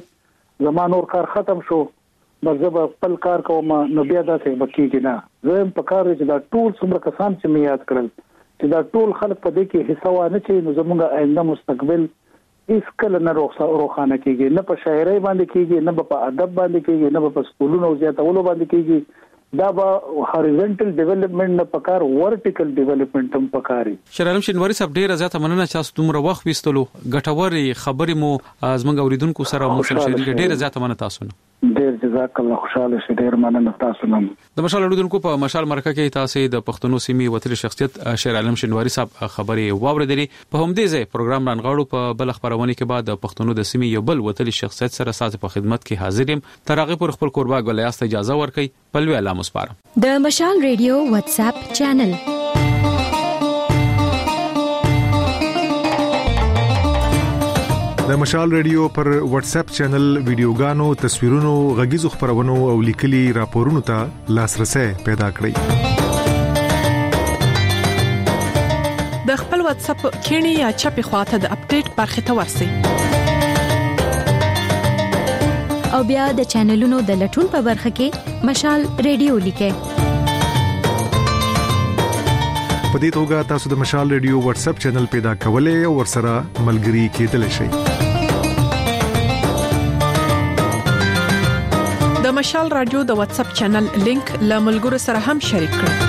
تلې زمانه اور کار ختم شو مرزه خپل کار کوم نو بیا دا څه بکیږي نه زه په کار چې دا ټول څومره کسان چې می یاد کړل چې دا ټول خلک په دې کې حصہ وانه چې نو زموږ آینده مستقبل هیڅ کله نه روښانه کیږي نه په شاعرۍ باندې کیږي نه په ادب باندې کیږي نه په سکولونو زیاتولو باندې کیږي دا به هاریزونټل ډیولپمنٹ نه پکار ورټیکل ډیولپمنٹ هم پکاري. شرالم شینواری صاحب ډیره زیاته مننه چې تاسو دومره وخت وستلو ګټوري خبرې مو زموږ اوریدونکو سره مو سره شریک ډیره زیاته مننه تاسو نه ډیر جزاک الله خوشاله شه ډیر مننه تاسو نه. د مشال اوریدونکو په مشال مرکه کې تاسو د پښتنو سیمې وتلي شخصیت شرالم شینواری صاحب خبرې واوریدلې په همدې ځای پروګرام رانغاړو په بل خبرونه کې بعد د پښتنو د سیمې یو بل وتلي شخصیت سره ساز په خدمت کې حاضر یم تر هغه پر خپل قربا غلیاست اجازه ورکړي پلوي الله مسپار د مشال ریډیو واتس اپ چینل د مشال ریډیو پر واتس اپ چینل ویډیوګانو تصویرونو غږیزو خبرونو او لیکلي راپورونو ته لاسرسي پیدا کړئ. د خپل واتس اپ کینی یا چپی خواته د اپډیټ برخه ته ورسئ او بیا د چینلونو د لټون په برخه کې مشال ریډیو لیکه. په دې توګه تاسو د مشال ریډیو واتس اپ چینل پیدا کولای او ورسره ملګري کېدلی شئ. د مشال رادیو د واتس اپ چینل لینک له ملګرو سره هم شریک کړئ.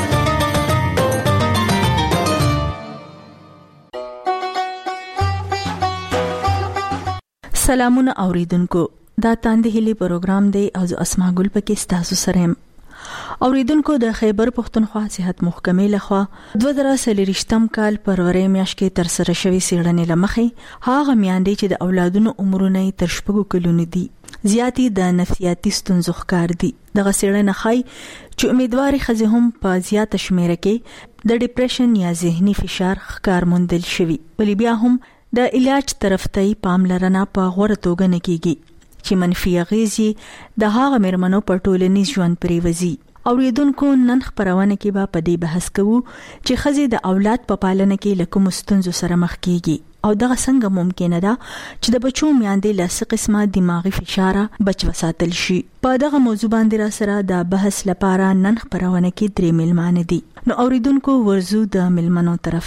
سلامونه اوریدونکو دا تاند هلي پروګرام دی او زه اسماء ګل پکې تاسو سره يم. اوریدونکو د خیبر پختونخوا صحت محکمې لخوا دوه زره څلورم کال پرورې میاشت کې تر سره شوی سیړنې لمخې هغه میاندې چې د اولادونو عمرونه تر شپږو کلونو دي زیاتی د نفسیاتي ستونزو ښکار دي. دغه سیړنه خای چې امیدواري خزه هم په زیاته شمیره کې د ډیپریشن یا ذهني فشار ښکار موندل شوی ولی بیا هم د علاج طرف ته پاملرنه په غوړه توګه نه کیږي چې منفي اغیزې د هغه مرمنو په ټولنیز ژوند پریوزي. اوریدونکو نن خبرونه کې به په دې بحث کوو چې خزې د اولاد په پالنه کې لکه مستونزو سره مخ کیږي او دغه څنګه ممکنه ده چې د بچو میاندې له څه قسمه دماغي فشار بچ وساتل شي. په دغه موضوع باندې را سره د بحث لپاره نن خبرونه کې درې ملمانه دي. نو اوریدونکو ورزو د ملمنو طرف ته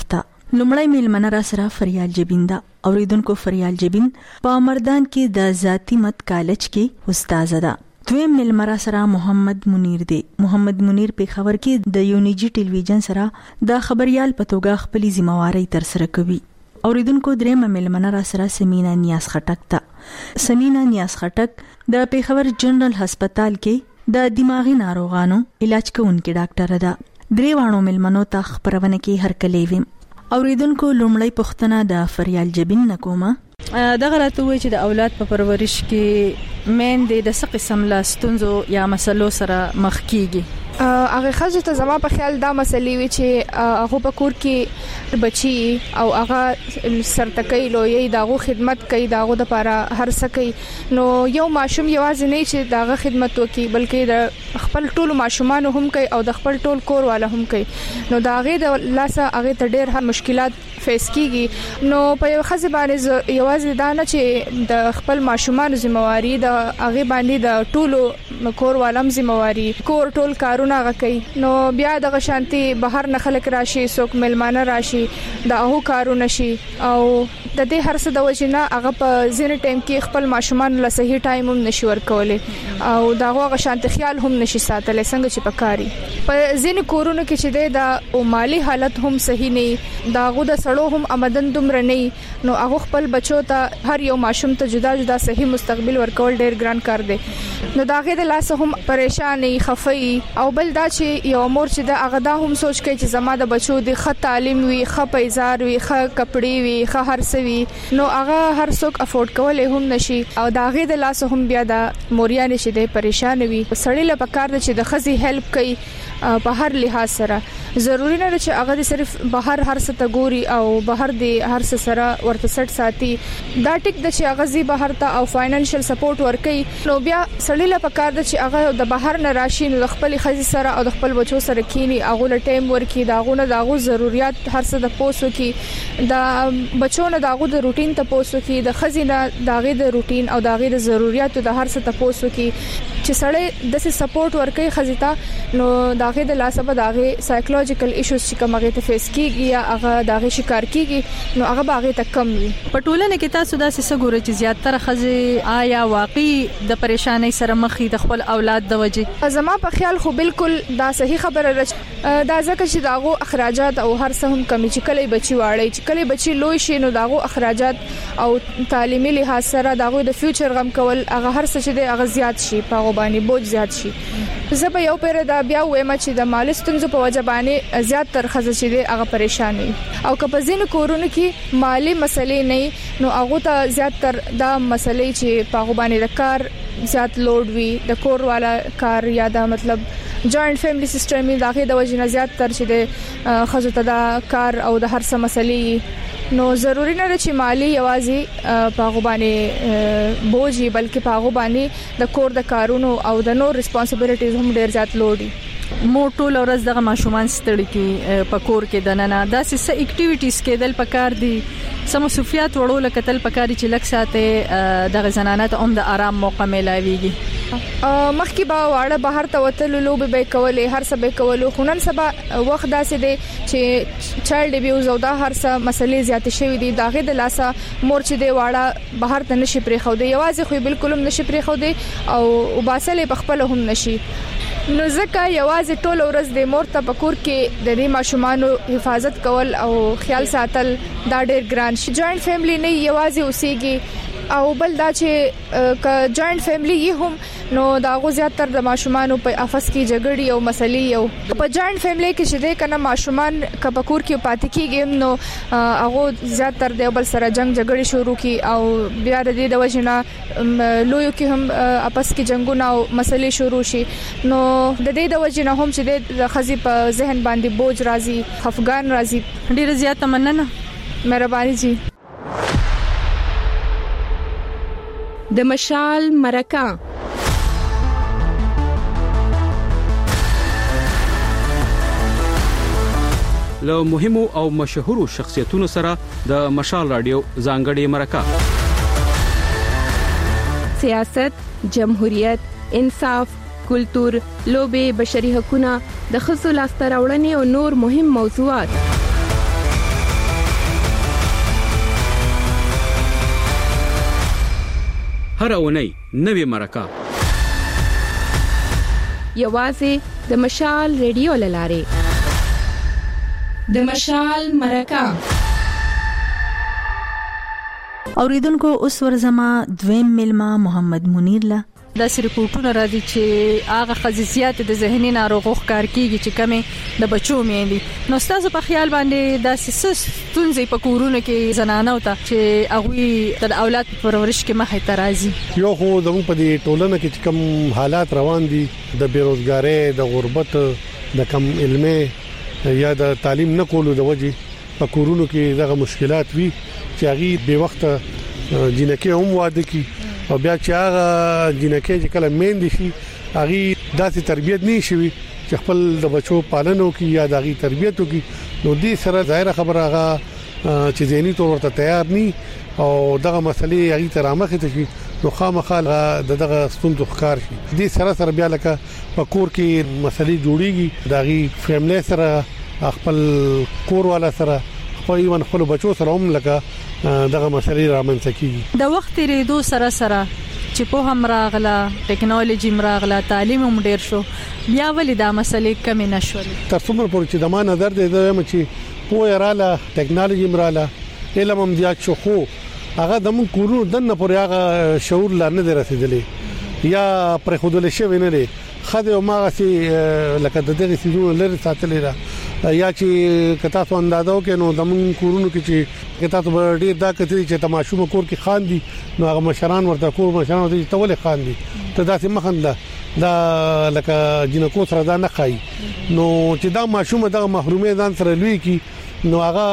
لومړی میلمنه را سره فریال جبین دا اوریدونکو فریال جبین په مردان کې د ذاتی مت کالج کې استاد ده. دویم میلمنه سره محمد منیر دی. محمد منیر په خبر کې د یونیجی ټلویزیون سره د خبريال په توګه خپل ذمہواری تر سره کوي. اوریدونکو دریم میلمنه را سره سمینا نیاز خټک ده. سمینا نیاز خټک د پیښور جنرال هسپتال کې د دماغي ناروغانو علاج کوونکې ډاکټر ده. درې وانو میلمنو ته خبرونه کې هرکلی ویم. اوریدونکو لومړی پوښتنه د فریال جبین نکومه. دغه راته وایي چې د اولاد په پرورش کې مین د څه قسم لا ستونزو یا مسلو سره مخ کیږي؟ هغه خځه ته زما په خیال دا مسلې وی چې هغه په کور کې بچي او هغه سرتکې لوی داغو خدمت کوي داغو د لپاره هر څه کوي. نو یو ماشوم یوازې نه چې داغه خدمت وکي بلکې د خپل ټول ماشومان هم کوي او د خپل ټول کور والا هم کوي. نو داغه د لاسه هغه ته ډېر هم مشکلات فیس کیږي. نو په یو خځه باندې یوازې دا نه چې د خپل ماشومان ذمہواری د هغه باندې د ټولو کور والام ذمہواری کور ټول کارونه هغه کوي. نو بیا د غشانتي بهر نه خلک راشي څوک ملمانه راشي د هغه کارونه شي او د دې هر څه د وجنه هغه په ځینې ټایم کې خپل ماشومان له صحیح ټایم هم نشي ورکولې او دا هغه غشانتي خیال هم نشي ساتل څنګه چې پکاري. په ځینې کورونو کې چې د مالی حالت هم صحیح نه دا هغه د سړو هم آمدن دومره نه نو هغه خپل بچو ته هر یو ماشوم ته جدا جدا صحیح مستقبل ورکول ډیر ګران کار دی. نو دا هغه د لاس هم پریشانې خفي او بل دا چې یو مور چې د هغه دا هم سوچ کوي چې زما د بچو د ښه تعلیم وي ښه پیزار وي ښه کپڑے وي ښه هر څه وي نو هغه هر څوک افورد کولای هم نشي او دا هغه د لاس هم بیا د موریا نشي د پریشان وي. سړی له پکار چې د خزي هیلپ کوي په هر لحاظ سره ضروری نه چې هغه صرف بهر هر څه ته ګوري او بهر دی هر څه سره ورته سټ ساتي. دا ټیک د چې هغه زی بهر ته او فاینانشل سپورټ ورکړي نو بیا سړی له پکار د چې هغه د بهر نه راشي نو خپل خزي سره او د خپل بچو سره کینی هغه له ټایم ورکی داغونه داغو ضرورت هر څه د پوسو کې د بچو نه داغو د روټین ته پوسو کې د خزي نه داغه د روټین او داغه د ضرورت د هر څه ته پوسو کې چې سړی د سپورټ ورکړي خزي ته نو داغه د لاسه به داغه سایکولوژیکل ایشوز چې کومه ته فیس کیږي یا هغه داغه شکار کیږي نو هغه باغه ته کم وي. په ټولنه کې تاسو دا څه ګورئ چې زیاتره خزي آیا واقعي د پریشانۍ سره مخې د خپل اولاد د وجې؟ زما په خیال خو بالکل دا صحیح خبره ده دا ځکه چې داغو اخراجات او هر څه هم کمی چې کله بچي واړی چې کله بچي لوی شي نو داغو اخراجات او تعلیمي لحاظ سره داغو د فیوچر غم کول هغه هر څه چې د هغه زیات شي په باندې بوج زیات شي. زه به یو پیر دا بیا وایم چې د مال ستونزو په وجه باندې زیات تر خزه چې دی هغه پریشان وي او که په ځینو کورونو کې مالی مسلې نه نو هغه ته زیات تر دا مسلې چې په هغه باندې د کار زیات لوډ وي د کور والا کار یا دا مطلب جوائنٹ فیملی سسټم دی دغه د وجه نه زیات تر چې د خزه ته دا کار او د هر څه مسلې نو ضروری نه چې مالی یوازې په هغه باندې بوجي بلکې په هغه باندې د کور د کارونو او د نور ریسپانسیبিলিټیز هم ډیر زیات لوډي. مو ټول ورځ دغه ماشومان ستړي کی په کور کې د نننه داسې څه اکټیویټیز کېدل پکار دي سم صوفیات وړول کتل پکاري چې لک ساته دغه زنانه ته هم د آرام موقع ملایويږي. مخکې با واړه بهر ته وتل لوب به کولې هر څه به کولو خونن سبا وخت داسې دی چې چایلډ ابیوز او دا هر څه مسلې زیات شوې دي داغه د لاسه مور چې دی واړه بهر ته نشي پرې خو دی یوازې خو بالکل هم نشي پرې خو دی او وباسلې په خپل هم نشي نو ځکه یوازې ټول ورځ د مور ته پکور کې د دې ماشومانو حفاظت کول او خیال ساتل دا ډېر ګران شي. جوائنٹ فیملی نه یوازې اوسېږي او بل دا چې ک جوائنٹ فیملی یې هم نو دا غو زیاتره د ماشومانو په افس کې جګړې او مسلې یو په جوائنٹ فیملی کې چې د کنه ماشومان ک پکور کې پاتې کېږي نو هغه زیاتره د بل سره جنگ جګړې شروع کی او بیا د دې د وجنه لویو کې هم اپس کې جنگونه او مسلې شروع شي نو د دې د وجنه هم چې د خزي په ذهن باندې بوج راځي خفګان راځي. ډیره زیاته مننه مهرباني جی. د مشال مرکه له مهمو او مشهورو شخصیتونو سره د مشال رادیو ځانګړي مرکه سیاست، جمهوریت، انصاف، کلتور، لوبه، بشري حقوقونه، د ښځو لاسته راوړنې او نور مهم موضوعات هر اونۍ نوې مرکه یوازې د مشال ریډیو لاره د مشال مرکه اوریدونکو اوس ورزما دویم ملما محمد منیر لا دا ریپورتونه را دي چې هغه خصوصیات د ذهني ناروغو ښکار کیږي چې کمه د بچو مېندي نو تاسو په خیال باندې دا سیس تونځي په کورونه کې زنانه او ته چې هغه د اولاد پرورش کې مخه ترازی یو خو زموږ په دې ټولنه کې کم حالات روان دي د بیروزګاری د غربت د کم علمي یا د تعلیم نه کولو د وجې په کورونو کې دغه مشکلات وي چې هغه به وخت جنکه هم واده کی او بیا چې هغه جنکه چې کله میندې شي هغه داسې تربيت نه شي چې خپل د بچو پالنو کې یا دغه تربيت کې نو دې سره ظاهر خبره هغه چې ذهني تور ورته تیار ني او دغه مسلې هغه ترامخه ته شي نو خامخا دغه ستوند ښکار شي دې سره سره بیا لکه په کور کې مسلې جوړيږي دغه فیملی سره خپل کور والا سره خو ایون خپل بچو سره هم لکه دغه مسلې رامنځته کیږي د وخت ریدو سره سره چې په هم راغله ټیکنالوژي مراغله تعلیم هم ډیر شو بیا ولې دا مسلې کم نه شول تر څومره پورې چې د ما نظر دی زم چې په رااله ټیکنالوژي مراله علم هم زیات شو خو هغه د مون کورو دنه پورې هغه شعور لرنه دی رسیدلی یا پر خودل شوی نه دی خدای او ما سي لکه د دې سيزونو لري ساتلې را یا چې کتا څو اندازو کې نو د مون کورونو کې چې کتا ته ډېر دا کتري چې تماشوم کور کې خان دي نو هغه مشران ورته کور مشران ورته تولې خان دي ته داسې مخنده دا لکه جنکو سره دا نه خای نو چې دا ماشوم دغه محرومه ځان سره لوي کی نو هغه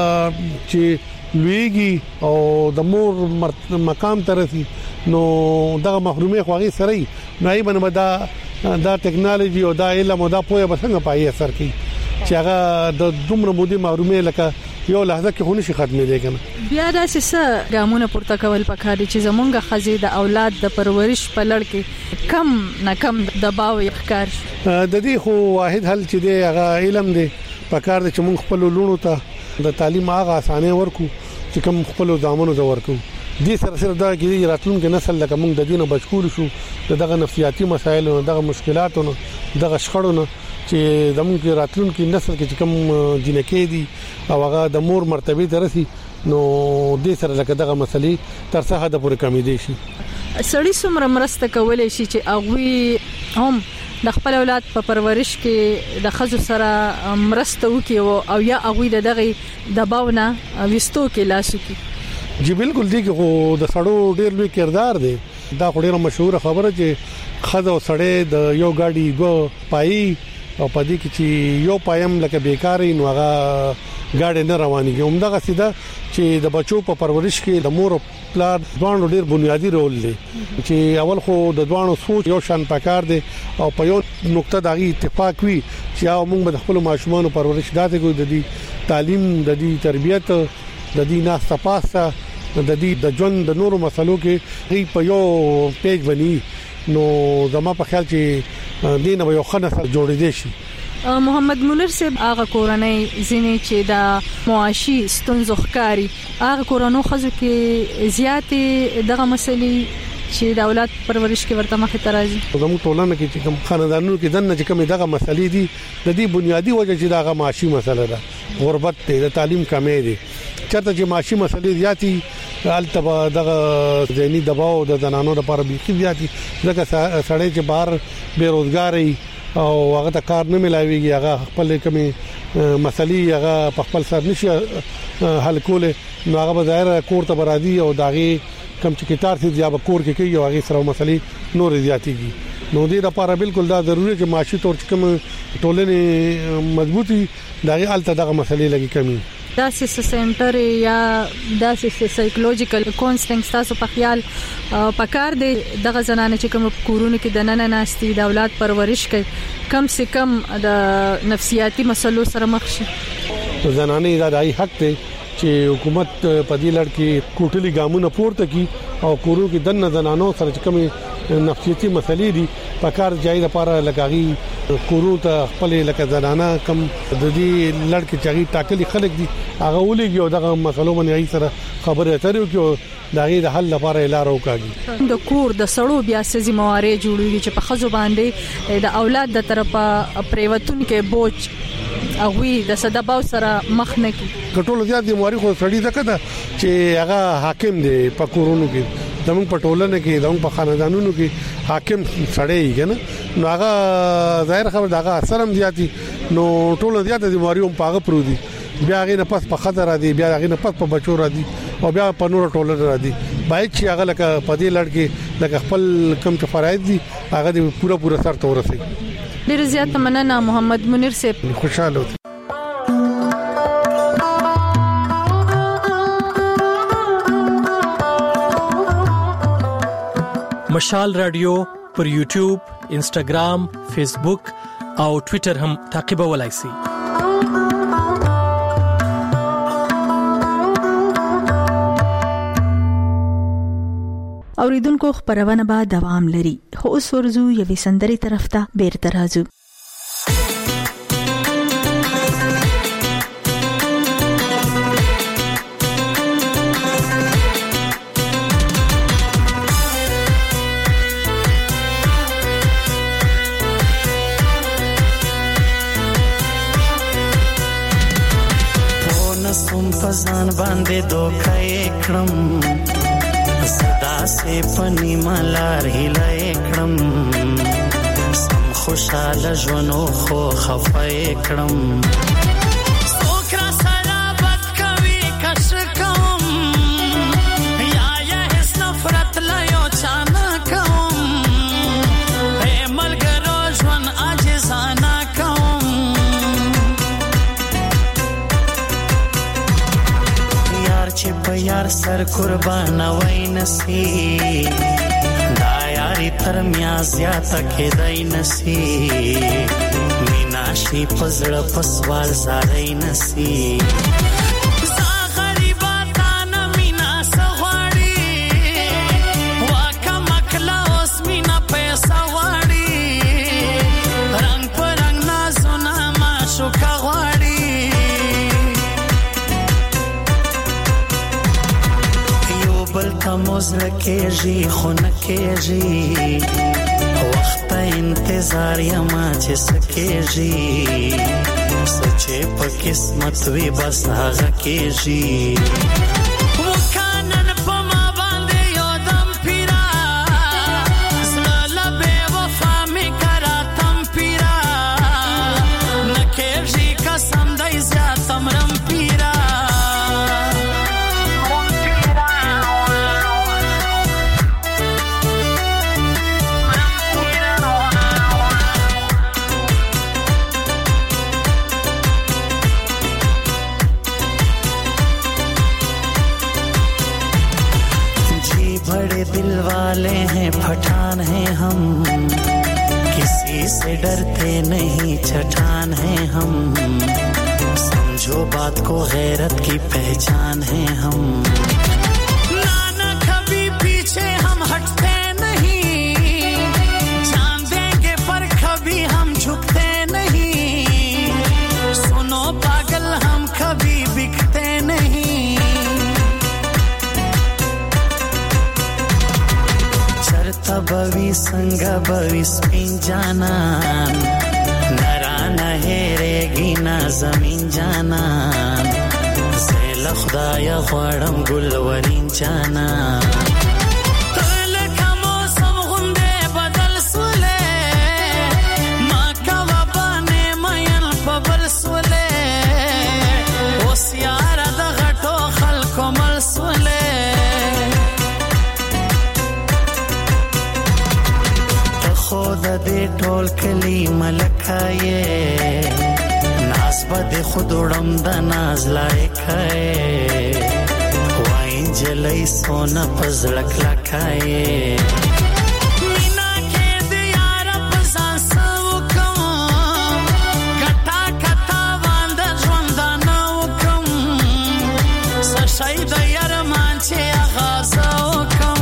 چې لویږي او د مور مقام ترسي نو دغه محرومه خوږی سره نو ای باندې دا دا ټیکنالوژي او دا علم او دا پوهه به څنګه پای اثر کوي چې هغه د دومره مودي محرومه لکه یو لحظه کې هونه شي ختمې دی کنه بیا دا څه ګامونه پورته کول پکاري چې زمونږه خزي د اولاد د پرورش په لړ کې کم نه کم دباو ښکار د دې خو واحد حل چې دی هغه علم دی پکار د چې موږ خپل لونو ته د تعلیم هغه اسانه ورکو چې کوم خپل ځامنو د ورکو دې سره سره دا کې راتلونکي نسل لکه موږ د دینه بچکول شو دغه نفسیاتي مسایل او دغه مشکلاتونو دغه شخړونو چې زموږ راتلونکي نسل کې کوم جنکې دي او هغه د مور مرتبه درسي نو دې سره لکه دغه مسلې تر څه حد پورې کمی دي شي سړی څومره مرسته کولای شي چې هغه هم د خپل اولاد په پرورش کې د خزو سره مرسته وکي او یا هغه دغه دباونه وستو کې لاسو کې جی بالکل دی خو د سړو ډیر لوی کردار دی دا ډیره مشهور خبره چې خزو سړې د یو گاډي دو پای او پدې کې چې یو پایم لکه بیکاري نو هغه گاډي نه روانيږي همدغه سیده چې د بچو په پرورش کې د مور پلار دوانو ډیر بنیادی رول دی چې اول خو د دوانو سوچ یو شان پکار دی او په یو نقطه دغه اتفاق وي چې موږ به خپل ماشومان پرورش داته کوو د دې تعلیم د دې تربيت د دې نه صفاسه د دې د ژوند د نورو مسلو کې هي په یو پیج بني نو زما په خیال چې دینه یو خنه سره جوړې دي شي محمد منیر صاحب هغه کورنۍ زینې چې د معاشي ستونزو ښکاری هغه کورونو خزو کې زیاتې دغه مسلې چې د اولاد پرورش کې ورته مخه ترازي زموږ ټولنه کې چې کوم خاندانونو کې دنه چې کوم دغه مسلې دي د دې بنیادی وجه چې دغه معاشي مسله ده غربت ته د تعلیم کمې دي چرته چې معاشي مسلې زیاتی التبا دغه ذهني دباو د زنانو لپاره بيخي زیاتی ځکه سړی چې بهر بیروزګاری او هغه د کار نه ملایويږي هغه خپل کومي مسلې هغه په خپل سر نشي حل کوله نو هغه بظاهر کور ته برادي او داغي کم چې کتار سي یا کور کې کوي او هغه سره مسلې نور زیاتېږي نو دې لپاره بالکل دا ضروري چې معاشي تور کوم ټولنې مضبوطي داغي الته دغه مسلې لګي کمی دا سیس سنټر یا دا سیس سایکولوژیکل کونسلینګ تاسو په خیال پکار دی دغه زنانه چې کوم کورونه کې د نن ناستي د اولاد پرورش کوي کم سے کم د نفسیاتي مسلو سره مخ شي زنانه دا دای حق دی چې حکومت په دې لړ کې کوټلي ګامونه پورته کړي او کورو کې دنه زنانو سره چې کوم نفسیاتي مسلې دي پکار ځای لپاره لګاغي کورو ته خپل لکه زنانه کم د دې لړ کې چې ټاکلي خلک دي هغه ولېږي او دغه مسلو باندې ای سره خبره اترې کوي داغي د حل لپاره لار وکاږي. د کور د سړو بیا سزي موارد جوړوي چې په خزو باندې د اولاد د طرفه پریوتون کې بوج اووی د صدباو سره مخ نه کی. کټول زیات دي موارد خو سړی ده کده چې هغه حاکم دی په کورونو کې دمو په ټولنه کې دمو په خاندانونو کې حاکم سړی کنه نو هغه ظاهر خبر دغه اثر هم زیاتی نو ټول زیات دي موارد هم پاغه پرو دي بیا غي نه پس په خطر را دي بیا غي نه پس په بچو را دي او بیا په نور ټولنه را دي باید چې هغه لکه پدې لړ کې لکه خپل کم څه فرایض دي هغه دې پورا پورا سر ته ورسي. ډیر زیات مننه محمد منیر صاحب. خوشاله مشال رادیو پر یوټیوب، انسټاګرام، فیسبوک او ټوئیټر هم تعقیبولای شئ. اوریدونکو خبرونه به دوام لري. خو اوس ورزو یوې سندري طرف ته بیرته راځو. سم پزان باندې دوکای کړم صدا سے پنی مالار هلای کړم سم خوشاله ژوندو خو خفای کړم سوکرا سره بد کوي کش کوم یا یا هیڅ نفرت لا یو چانا کوم اے ملګرو ژوند عاجزانه کوم چې په یار سر قربان وای نسی دا یاري تر میا زیاته کې دای نسی مینا شي پزړه پسوال زارای نسی زا غریبا تانا مینا سغواړي واکه مکلا اوس مینا پیسې غواړي رنگ پر رنگ نازونه ما شو کا غواړي موزر کېږي خو نه کېږي وخت انتظار یما چې سکېږي سچې په قسمت وي بس هغه کېږي وکانن په ما باندې یو دم پیرا زړه به وفا می کرا تم پیرا نه کېږي قسم دای زیاتم رم پیرا दिल वाले हैं पठान हैं हम किसी से डरते नहीं चट्टान हैं हम समझो बात को गैरत की पहचान है हम नाना कभी पीछे हम हटते नहीं जान देंगे पर कभी हम झुकते नहीं सुनो पागल हम कभी बिकते नहीं बवी संगा बवी स्पिन जाना नराना हेरेगी ना जमीन जाना زیل خدایا غواړم ګلورین جانا تل کوم سم غونډه بدل سولې ما کا وبانه مېن په بل سولې اوس یار د غټو خلکو مل سولې خود دې ټول کلی ملکایې ناز بده خود وړم د ناز لایکایې وای جلای سونا پزړک لکایې مینا کې دې یار پسان سو کوم کټا کټا واند ژوند نه وکم سشای د یار مان چې آغاز وکم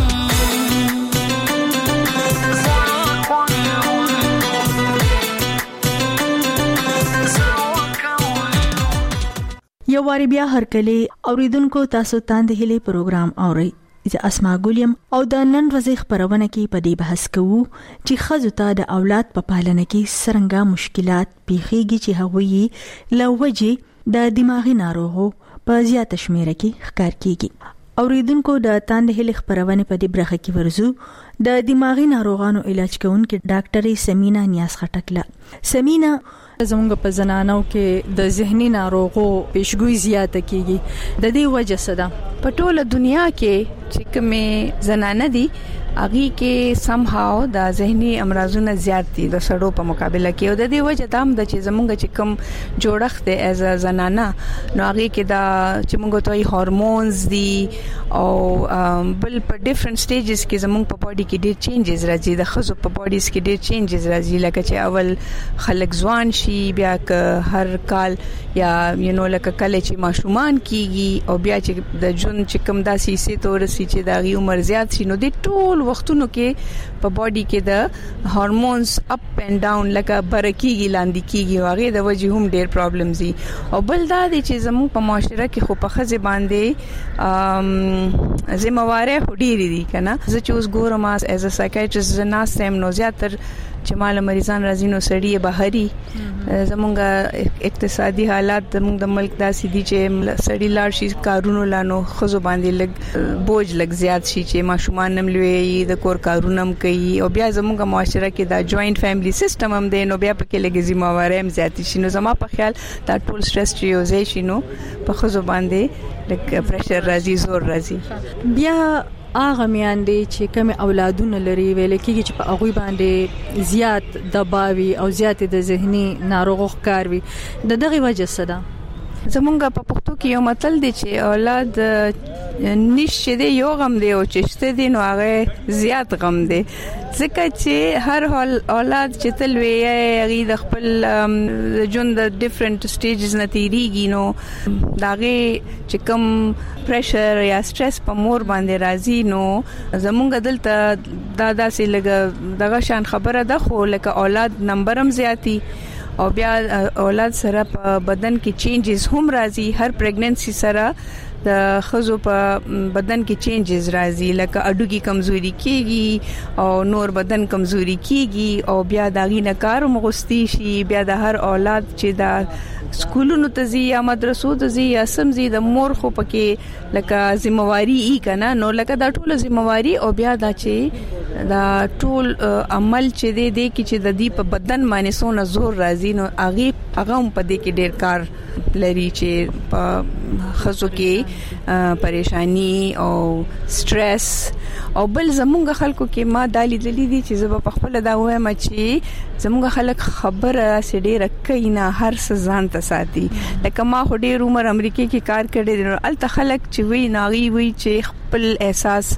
یو واری بیا هر کله اوریدونکو تاسو تاند هلي پروګرام اوري ز اسما ګولیم او د نن ورځې خبرونه کې په دې بحث کوو چې ښځو ته د اولاد په پالنه کې څنګه مشکلات پیښیږي چې هغوی لوجې د دماغي ناروغو په زیاته شمیره کې ښکار کیږي. اوریدونکو د تاند هلي خبرونه په دې برخه کې ورزو د دماغي ناروغانو علاج کوونکې ډاکټر سمینا نیاز خټکله. سمینا زموږ په زنانو کې د ذهني ناروغو پیشګوئی زیاته کیږي، د دې وجه څه ده؟ په ټوله دنیا کې چې کومه زنانه دي اغي کې سم هاو د ذهني امراضونو زیات دي د سړو په مقابله کې، او د دې وجه دام د چې زموږ چې کوم جوړښت دی از زنانه نو اغي کې دا چې موږ ته هورمونز دي او بل په ډیفرنٹ سټیجز کې زموږ په باډي کې ډېر چینجز راځي، د خزو په باډیز کې ډېر چینجز راځي، لکه چې اول خلک ځوان شي، بیا که هر کال یا یو نو لکه کله چې ماشومان کیږي او بیا چې د جون چې کوم داسې سي تورسي چې د غي عمر زیات شي نو د ټول وختونو کې په باډي کې د هورمونز اپ اینڈ ډاون لکه برکیږي لاندې کیږي، هغه د وجې هم ډېر پرابلمز دي. او بل دا دي چې زموږ په معاشره کې خو په خزه باندې ذمہواره هډيري دي کنه. زه چې اوس ګورم از از ا سایکیاټریست زنا سم نو زیاتر چې مال مریضان راځي نو سړی بهري زمونږه اقتصادي حالات زمونږ د ملک داسې دي چې سړی لاړ شي کارونو لانو خزو باندې لګ بوج لګ زیات شي چې ماشومان نم لوي د کور کارونه هم کوي، او بیا زمونږه معاشره کې دا جوائنٹ فیملی سیستم هم دی نو بیا پکې لګي ذمہواره هم زیات شي. نو زما په خیال دا ټول سټرس چې یو ځای شي نو په خزو باندې لګ پریشر راځي، زور راځي. بیا اغه میاندې چې کوم اولادونه لري ویل کېږي چې په هغه باندې زیات دباوي او زیات د ذهني ناروغ ښکار وي، د دغه وجه څه ده؟ زمونږ په پښتو کې یو متل دی چې اولاد نشه دی یو غم دی او چشته دی نو هغه زیات غم دی، ځکه چې هر حال اولاد چې تل وی هغه د خپل ژوند د ډیفرنٹ سټیجز نه تیریږي نو داغه چې کوم پریشر یا سټرس په مور باندې راځي نو زمونږ دلته دا داسې لګ دغه شان خبره ده، خو لکه اولاد نمبر هم زیاتی او بیا اولاد سره په بدن کې چینجز هم راځي، هر پریګننسي سره د خزو په بدن کې چینجز راځي، لکه اډو کې کمزوري کیږي او نور بدن کمزوري کیږي او بیا داغي نه کار مغستی شي. بیا د هر اولاد چې دا سکولونو ته ځي یا مدرسو ته ځي یا سمزي د مور خو پکې لکه ذمہواری ای کنه نو لکه دا ټول ذمہواری او بیا دا چې دا ټول عمل چې دی دی کې چې د دې په بدن باندې سونه زور راځي نو هغه هغه هم په دې کې ډېر کار لري چې په خزو کې پریشانی او سټرس. او بل زمونږ خلکو کې ما دالي دلی دي چې زه په خپل دا وایم چې زمونږ خلک خبره سړي رکینا هر څه ځان ته ساتي، لکه ما خو ډېر عمر امریکا کې کار کړی دی، الته خلک چې وی ناغي وی چې خپل احساس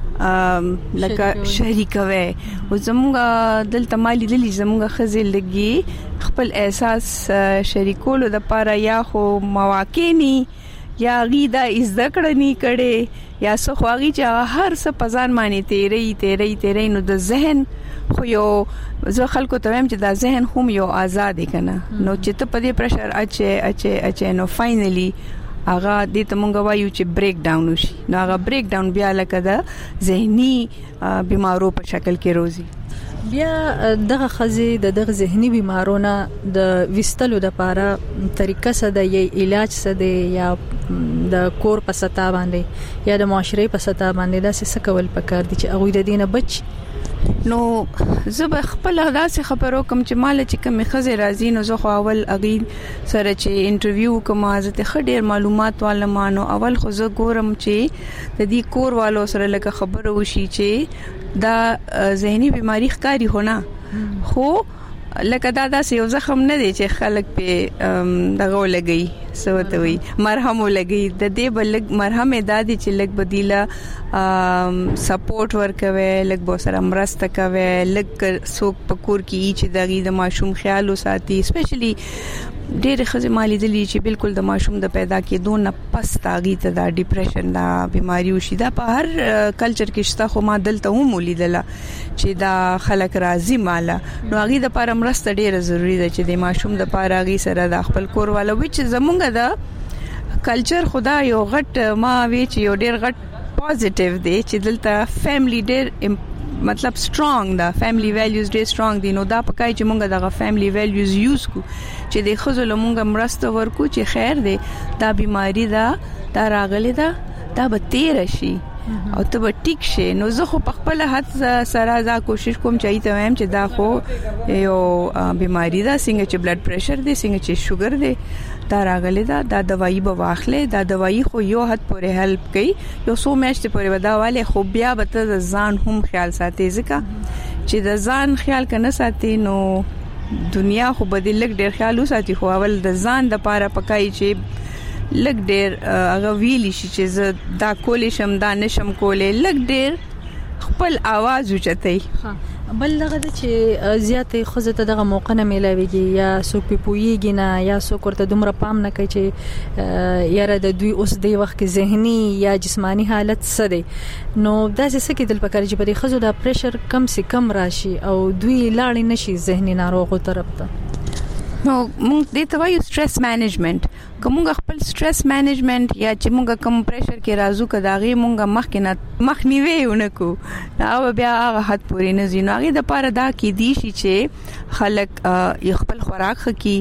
لکه شریک وي او زمونږ دلته مالي دلی زمونږ خزل لګي خپل احساس شریکولو د پاره یا خو مواقع ني یا غیدا از ذکرنی کړي یا سو خواږي چې هر څه پزان معنی تیرې تیرې تیرې نو د ذهن خو یو زه خلکو ته وایم چې دا ذهن هم یو آزاد کنه نو چې ته په دې پرشر اچي اچي اچي نو فائنلی هغه دې ته مونږ وایو چې بریک ډاون وشي، نو هغه بریک ډاون بیا لکه د ذهني بیمارو په شکل کې روزي. بیا دغه خزي د دغه ذهني بیمارونو د وستلو د لپاره طریقه څه ده یا علاج څه ده یا د کور په ستا باندې یا د معاشري په ستا باندې دا څه کول پکار دي چې هغه د دینه بچ. نو زه به خپل داسې خبرو کوم چې مال چې کوم خزه راځي نو زه خو اول اغي سره چې انټرویو کوم ازته خډیر معلومات والمانو اول خو زه ګورم چې د دې کور والو سره لکه خبرو وشي چې دا ذهني بیماری ښکاری هونه خو لکه دا داسې یو زخم نه دی چې خلک په دغه لګي سوته وي مرهم لګي د دې بل مرهم دادي چې لګ بدیله سپورټ ورکوي لګ بو سره مرسته کوي لګ سوک پکور کې چې دغه د ماشوم خیال وساتي سپیشلی ډېر خزه مالي دي چې بالکل د ماشوم د پیدا کېدو نه پس تاغي ته د ډیپریشن دا بیماری وشي دا په هر کلچر کې شته خو ما دلته هم ولیدله چې دا خلک راضي مالا نو هغه د پاره مرسته ډېره ضروری ده چې د ماشوم د پاره هغه سره د خپل کور والو چې زمونږ د کلچر خدا یو غټ ما وی چې یو ډېر غټ پوزټیو دی چې دلته فیملی ډېر مطلب سترونګ دا فیملی ویلیوز ډېر سترونګ دي. نو دا پکای چې مونږ دغه فیملی ویلیوز یوز کو چې د خزل مونږ مرسته ورکو چې خیر دی دا بیماری دا دا راغلی دا دا به تیر شي او ته به ټیک شي. نو زه خو په خپل حد سره دا کوشش کوم چې ته وایم چې دا خو یو بیماری دا څنګه چې بلډ پریشر دی څنګه چې شوګر دی دا راغلی دا دا دوايي به واخلې. دا دوايي خو یو حد پورې هیلپ کوي یو سو میاشتې پورې وداواله خو بیا به ته ځان هم خیال ساتي ځکه چې د ځان خیال کنه ساتي نو دنیا خو به د لګ ډیر خیال وساتي. خو اول د ځان د پاره پکای چې لګ ډیر هغه ویلی شي چې دا کولې شم دا نشم کولې لګ ډیر خپل आवाज اوچتای. بل دغه چې زیاتې خوځه ته دغه موقع نه ملاويږي یا څوک په پويږي نه یا څوک ورته دومره پام نه کوي چې یاره د دوی اوس دی وخت کې ذهني یا جسمانی حالت څه دی. نو دا څه کې دل پکاري چې په خوځو دا پریشر کم سي کم راشي او دوی لاړ نشي ذهني ناروغو طرف ته. نو موږ د ته وایو سټرس مینجمنت کومه خپل سټرس مینجمنت یا چې موږ کم پریشر کې راځو کداغي موږ مخکې نه مخنیوي ونکو او بیا هغه حد پورې نه زینو هغه د پاره دا کې دي شي چې خلک خپل خوراک خکې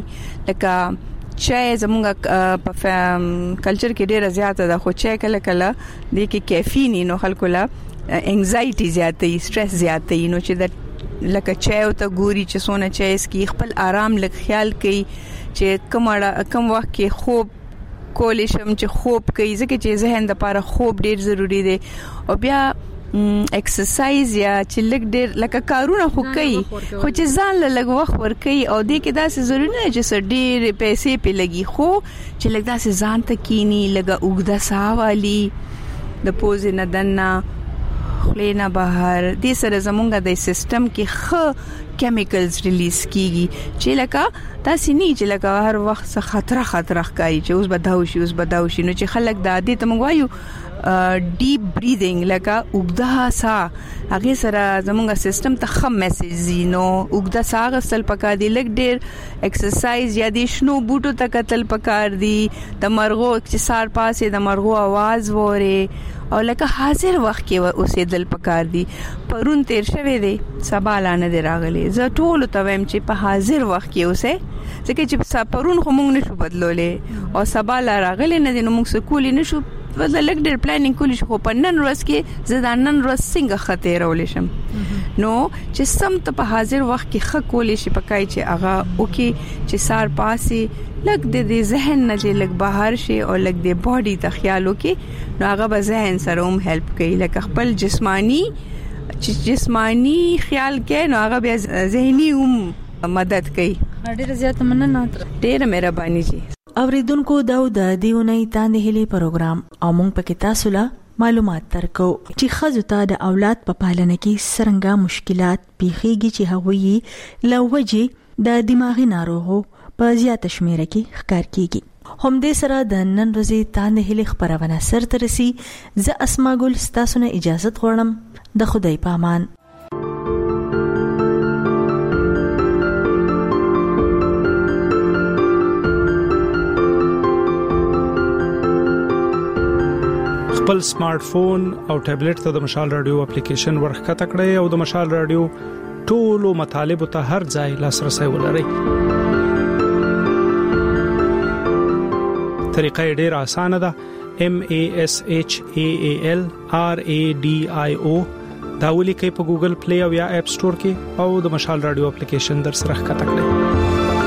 لکه چای زموږ په کلچر کې ډیره زیاته ده خو چای کله کله د کې کیفین نو خلکو لا انګزایټي زیاتې سټرس زیاتې نو چې د لکه چای او ته ګوري چې سونه چای اس کی خپل آرام لک خیال کوي چې کومه کم وخت کې خوب کولې شم چې خوب کوي ځکه چې ذهن د لپاره خوب ډیر ضروری دی او بیا ایکسرسایز یا چې لک ډیر لکه کارونه خو کوي خو چې ځان له لګ وخت ور کوي او دې کې داسې ضروری نه چې سر ډیر پیسې په لګي خو چې لګ داسې ځان ته کینی لګه اوګدا ساوالي د پوز نه دنا خلینا بهر دې سره زمونږ د سیستم کې خ کیمیکلز ریلیز کیږي چې لکه تاسو نه چې لکه هر وخت څه خطر خطر ښکاری چې اوس بداو شي اوس بداو شي نو چې خلک د عادت موږ وایو ډیپ بریثینګ لکه اوګدا سا هغه سره زمونږ سیستم ته خم میسج زینو اوګدا سا غسل پکار دی لګ ډیر ایکسرسایز یا د شنو بوټو ته قتل پکار دی د مرغو اکسار پاسه د مرغو आवाज وره او لکه حاضر وخت کې اوسې دل پکار دی پرون تیر شوه دی سبا لانه دی راغلی زه ټول ته ویم چې په حاضر وخت کې اوسه ځکه چې پرون خو مونږ نشو بدلولې او سبا لا راغلی نه دی نو مونږ سکول نشو ولله لګ ډېر پلانینګ کولی شو په نن ورځ کې زه د نن ورځ څنګه خطر ولې شم نو چې سم ته په حاضر وخت کې خ کولی شي پکای چې اغا اوکي چې سار پاسي لګ د دې ذهن نه لګ بهر شي او لګ د باډي ته خیال وکي نو هغه به ذهن سره هم هیلپ کوي لکه خپل جسمانی چې جسمانی خیال کې نو هغه به ذهني هم مدد کوي. ډېر زیات مننه ډېر مهرباني جی. اوریدونکو دا د دیونی تاندې هلي پروګرام او مونږ پکې تاسو له معلومات درکو چې خزو ته د اولاد په پالنه کې څنګه مشکلات پیخيږي چې هغوی لوجي د دماغي ناروغو په زیات شمیره کې ښکار کیږي. هم دې سره د نن ورځې تاندې هلي خبرونه سر ترسي ز اسما ګل ستاسو نه اجازه غواړم د خدای په امان. خپل سمارټ فون او ټابلیټ ته د مشال رادیو اپلیکیشن ورخکته کړئ او د مشال رادیو ټولو مطالب ته هر ځای لاسرسي ولرئ. طریقه ډېر اسانه ده. M A S H A A L R A D I O دا ولیکئ په ګوګل پلی او یا اپ سٹور کې او د مشال رادیو اپلیکیشن در سره ښکته کړئ.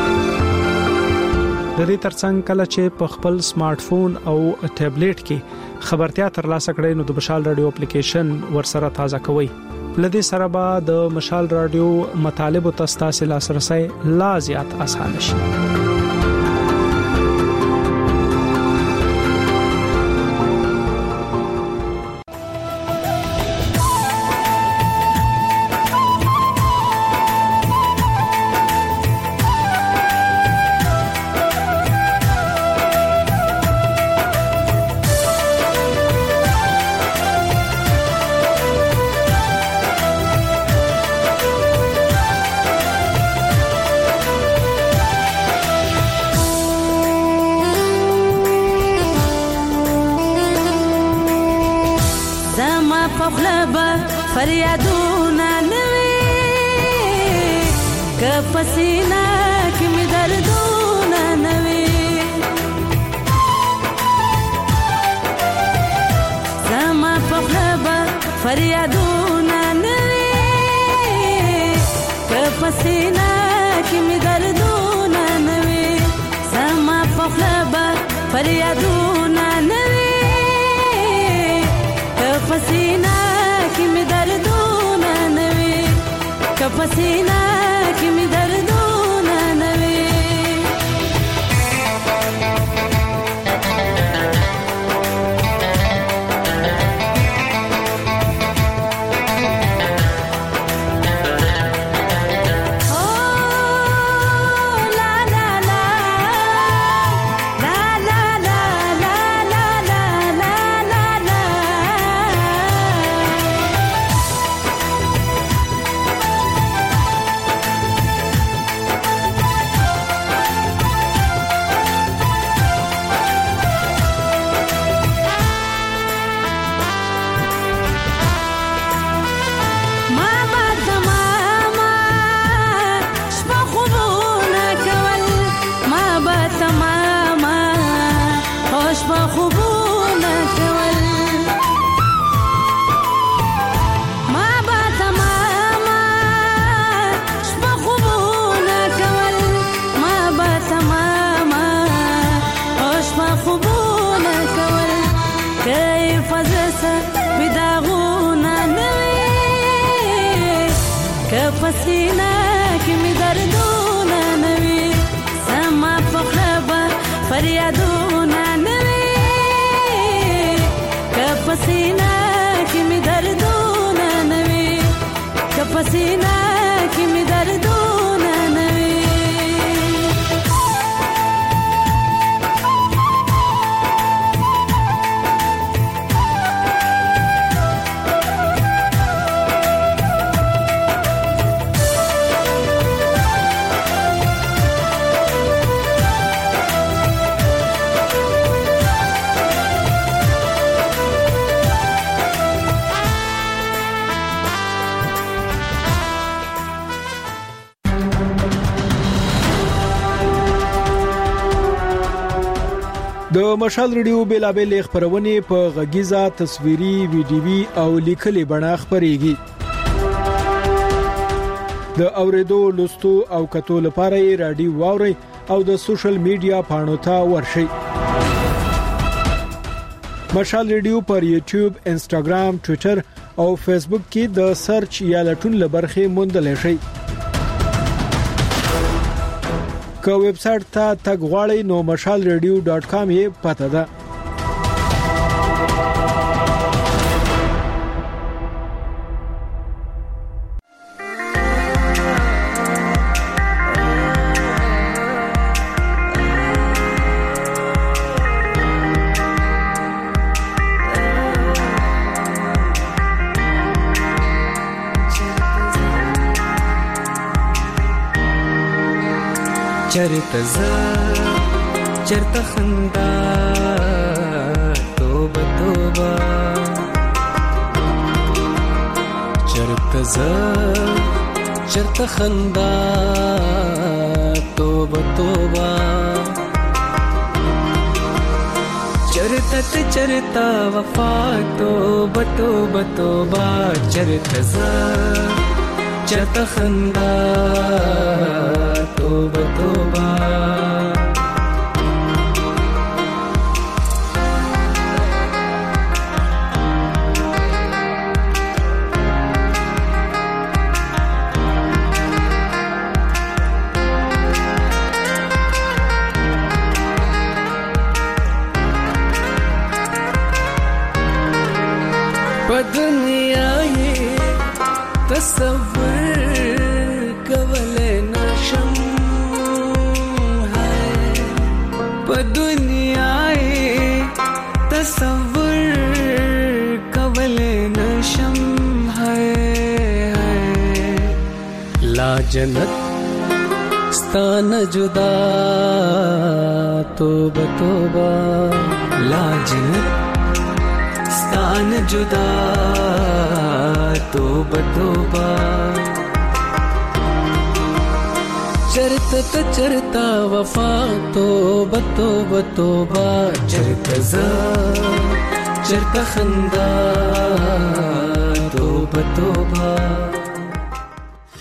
د دې ترڅنګ کله چې په خپل سمارټ فون او ټابلیټ کې خبرتیا ترلاسه کړئ نو د مشال رادیو اپلیکیشن ورسره تازه کوئ. لدې سره به د مشال رادیو مطالب او تاسو لاسرسي لا زیات اسانه شي. फरियादونه نوي که پسینه کې می دردونه نوي زما په خبر فریادونه نوي که پسینه کې می دردونه نوي زما په خبر فریادونه نوي که پسینه کې می دردونه نوي که پسینه کې می دردونه نوي پسینه کې می دردونه نوي زما په خبر فریادونه نوي که پسینه کې می دردونه نوي که پسینه کې می دردونه نوي د مشال ریډیو بیلابل خبرونه په غږیزه تصویري ویډیوي او لیکلي بڼه خبريږي د اوریدو لوستو او کتو لپاره رادیو واوري او د سوشل میډیا پاڼو ته ورشي مشال ریډیو پر یوټیوب انسټاګرام ټوئیټر او فیسبوک کې د سرچ یا لټون لبرخه موندل شي که ویب سټ ته تګ غواړئ نو مشال ریډیو ډاټ کام یې پته ده چرته ز چرته خندا توبه توبه چرته ز چرته خندا توبه توبه چرته ته چرته وفا توبه توبه توبه چرته ز چرته خندا توبه توبه په دنیا یې تصور کولای نشم په دنیا یې تصور کولای نشم لا جنت ستانه جدا توبه توبه لا جنت ستانه جدا توبه توبه چرته ته چرتا وفا توبه توبه توبه چرته ز چرته خندا توبه توبه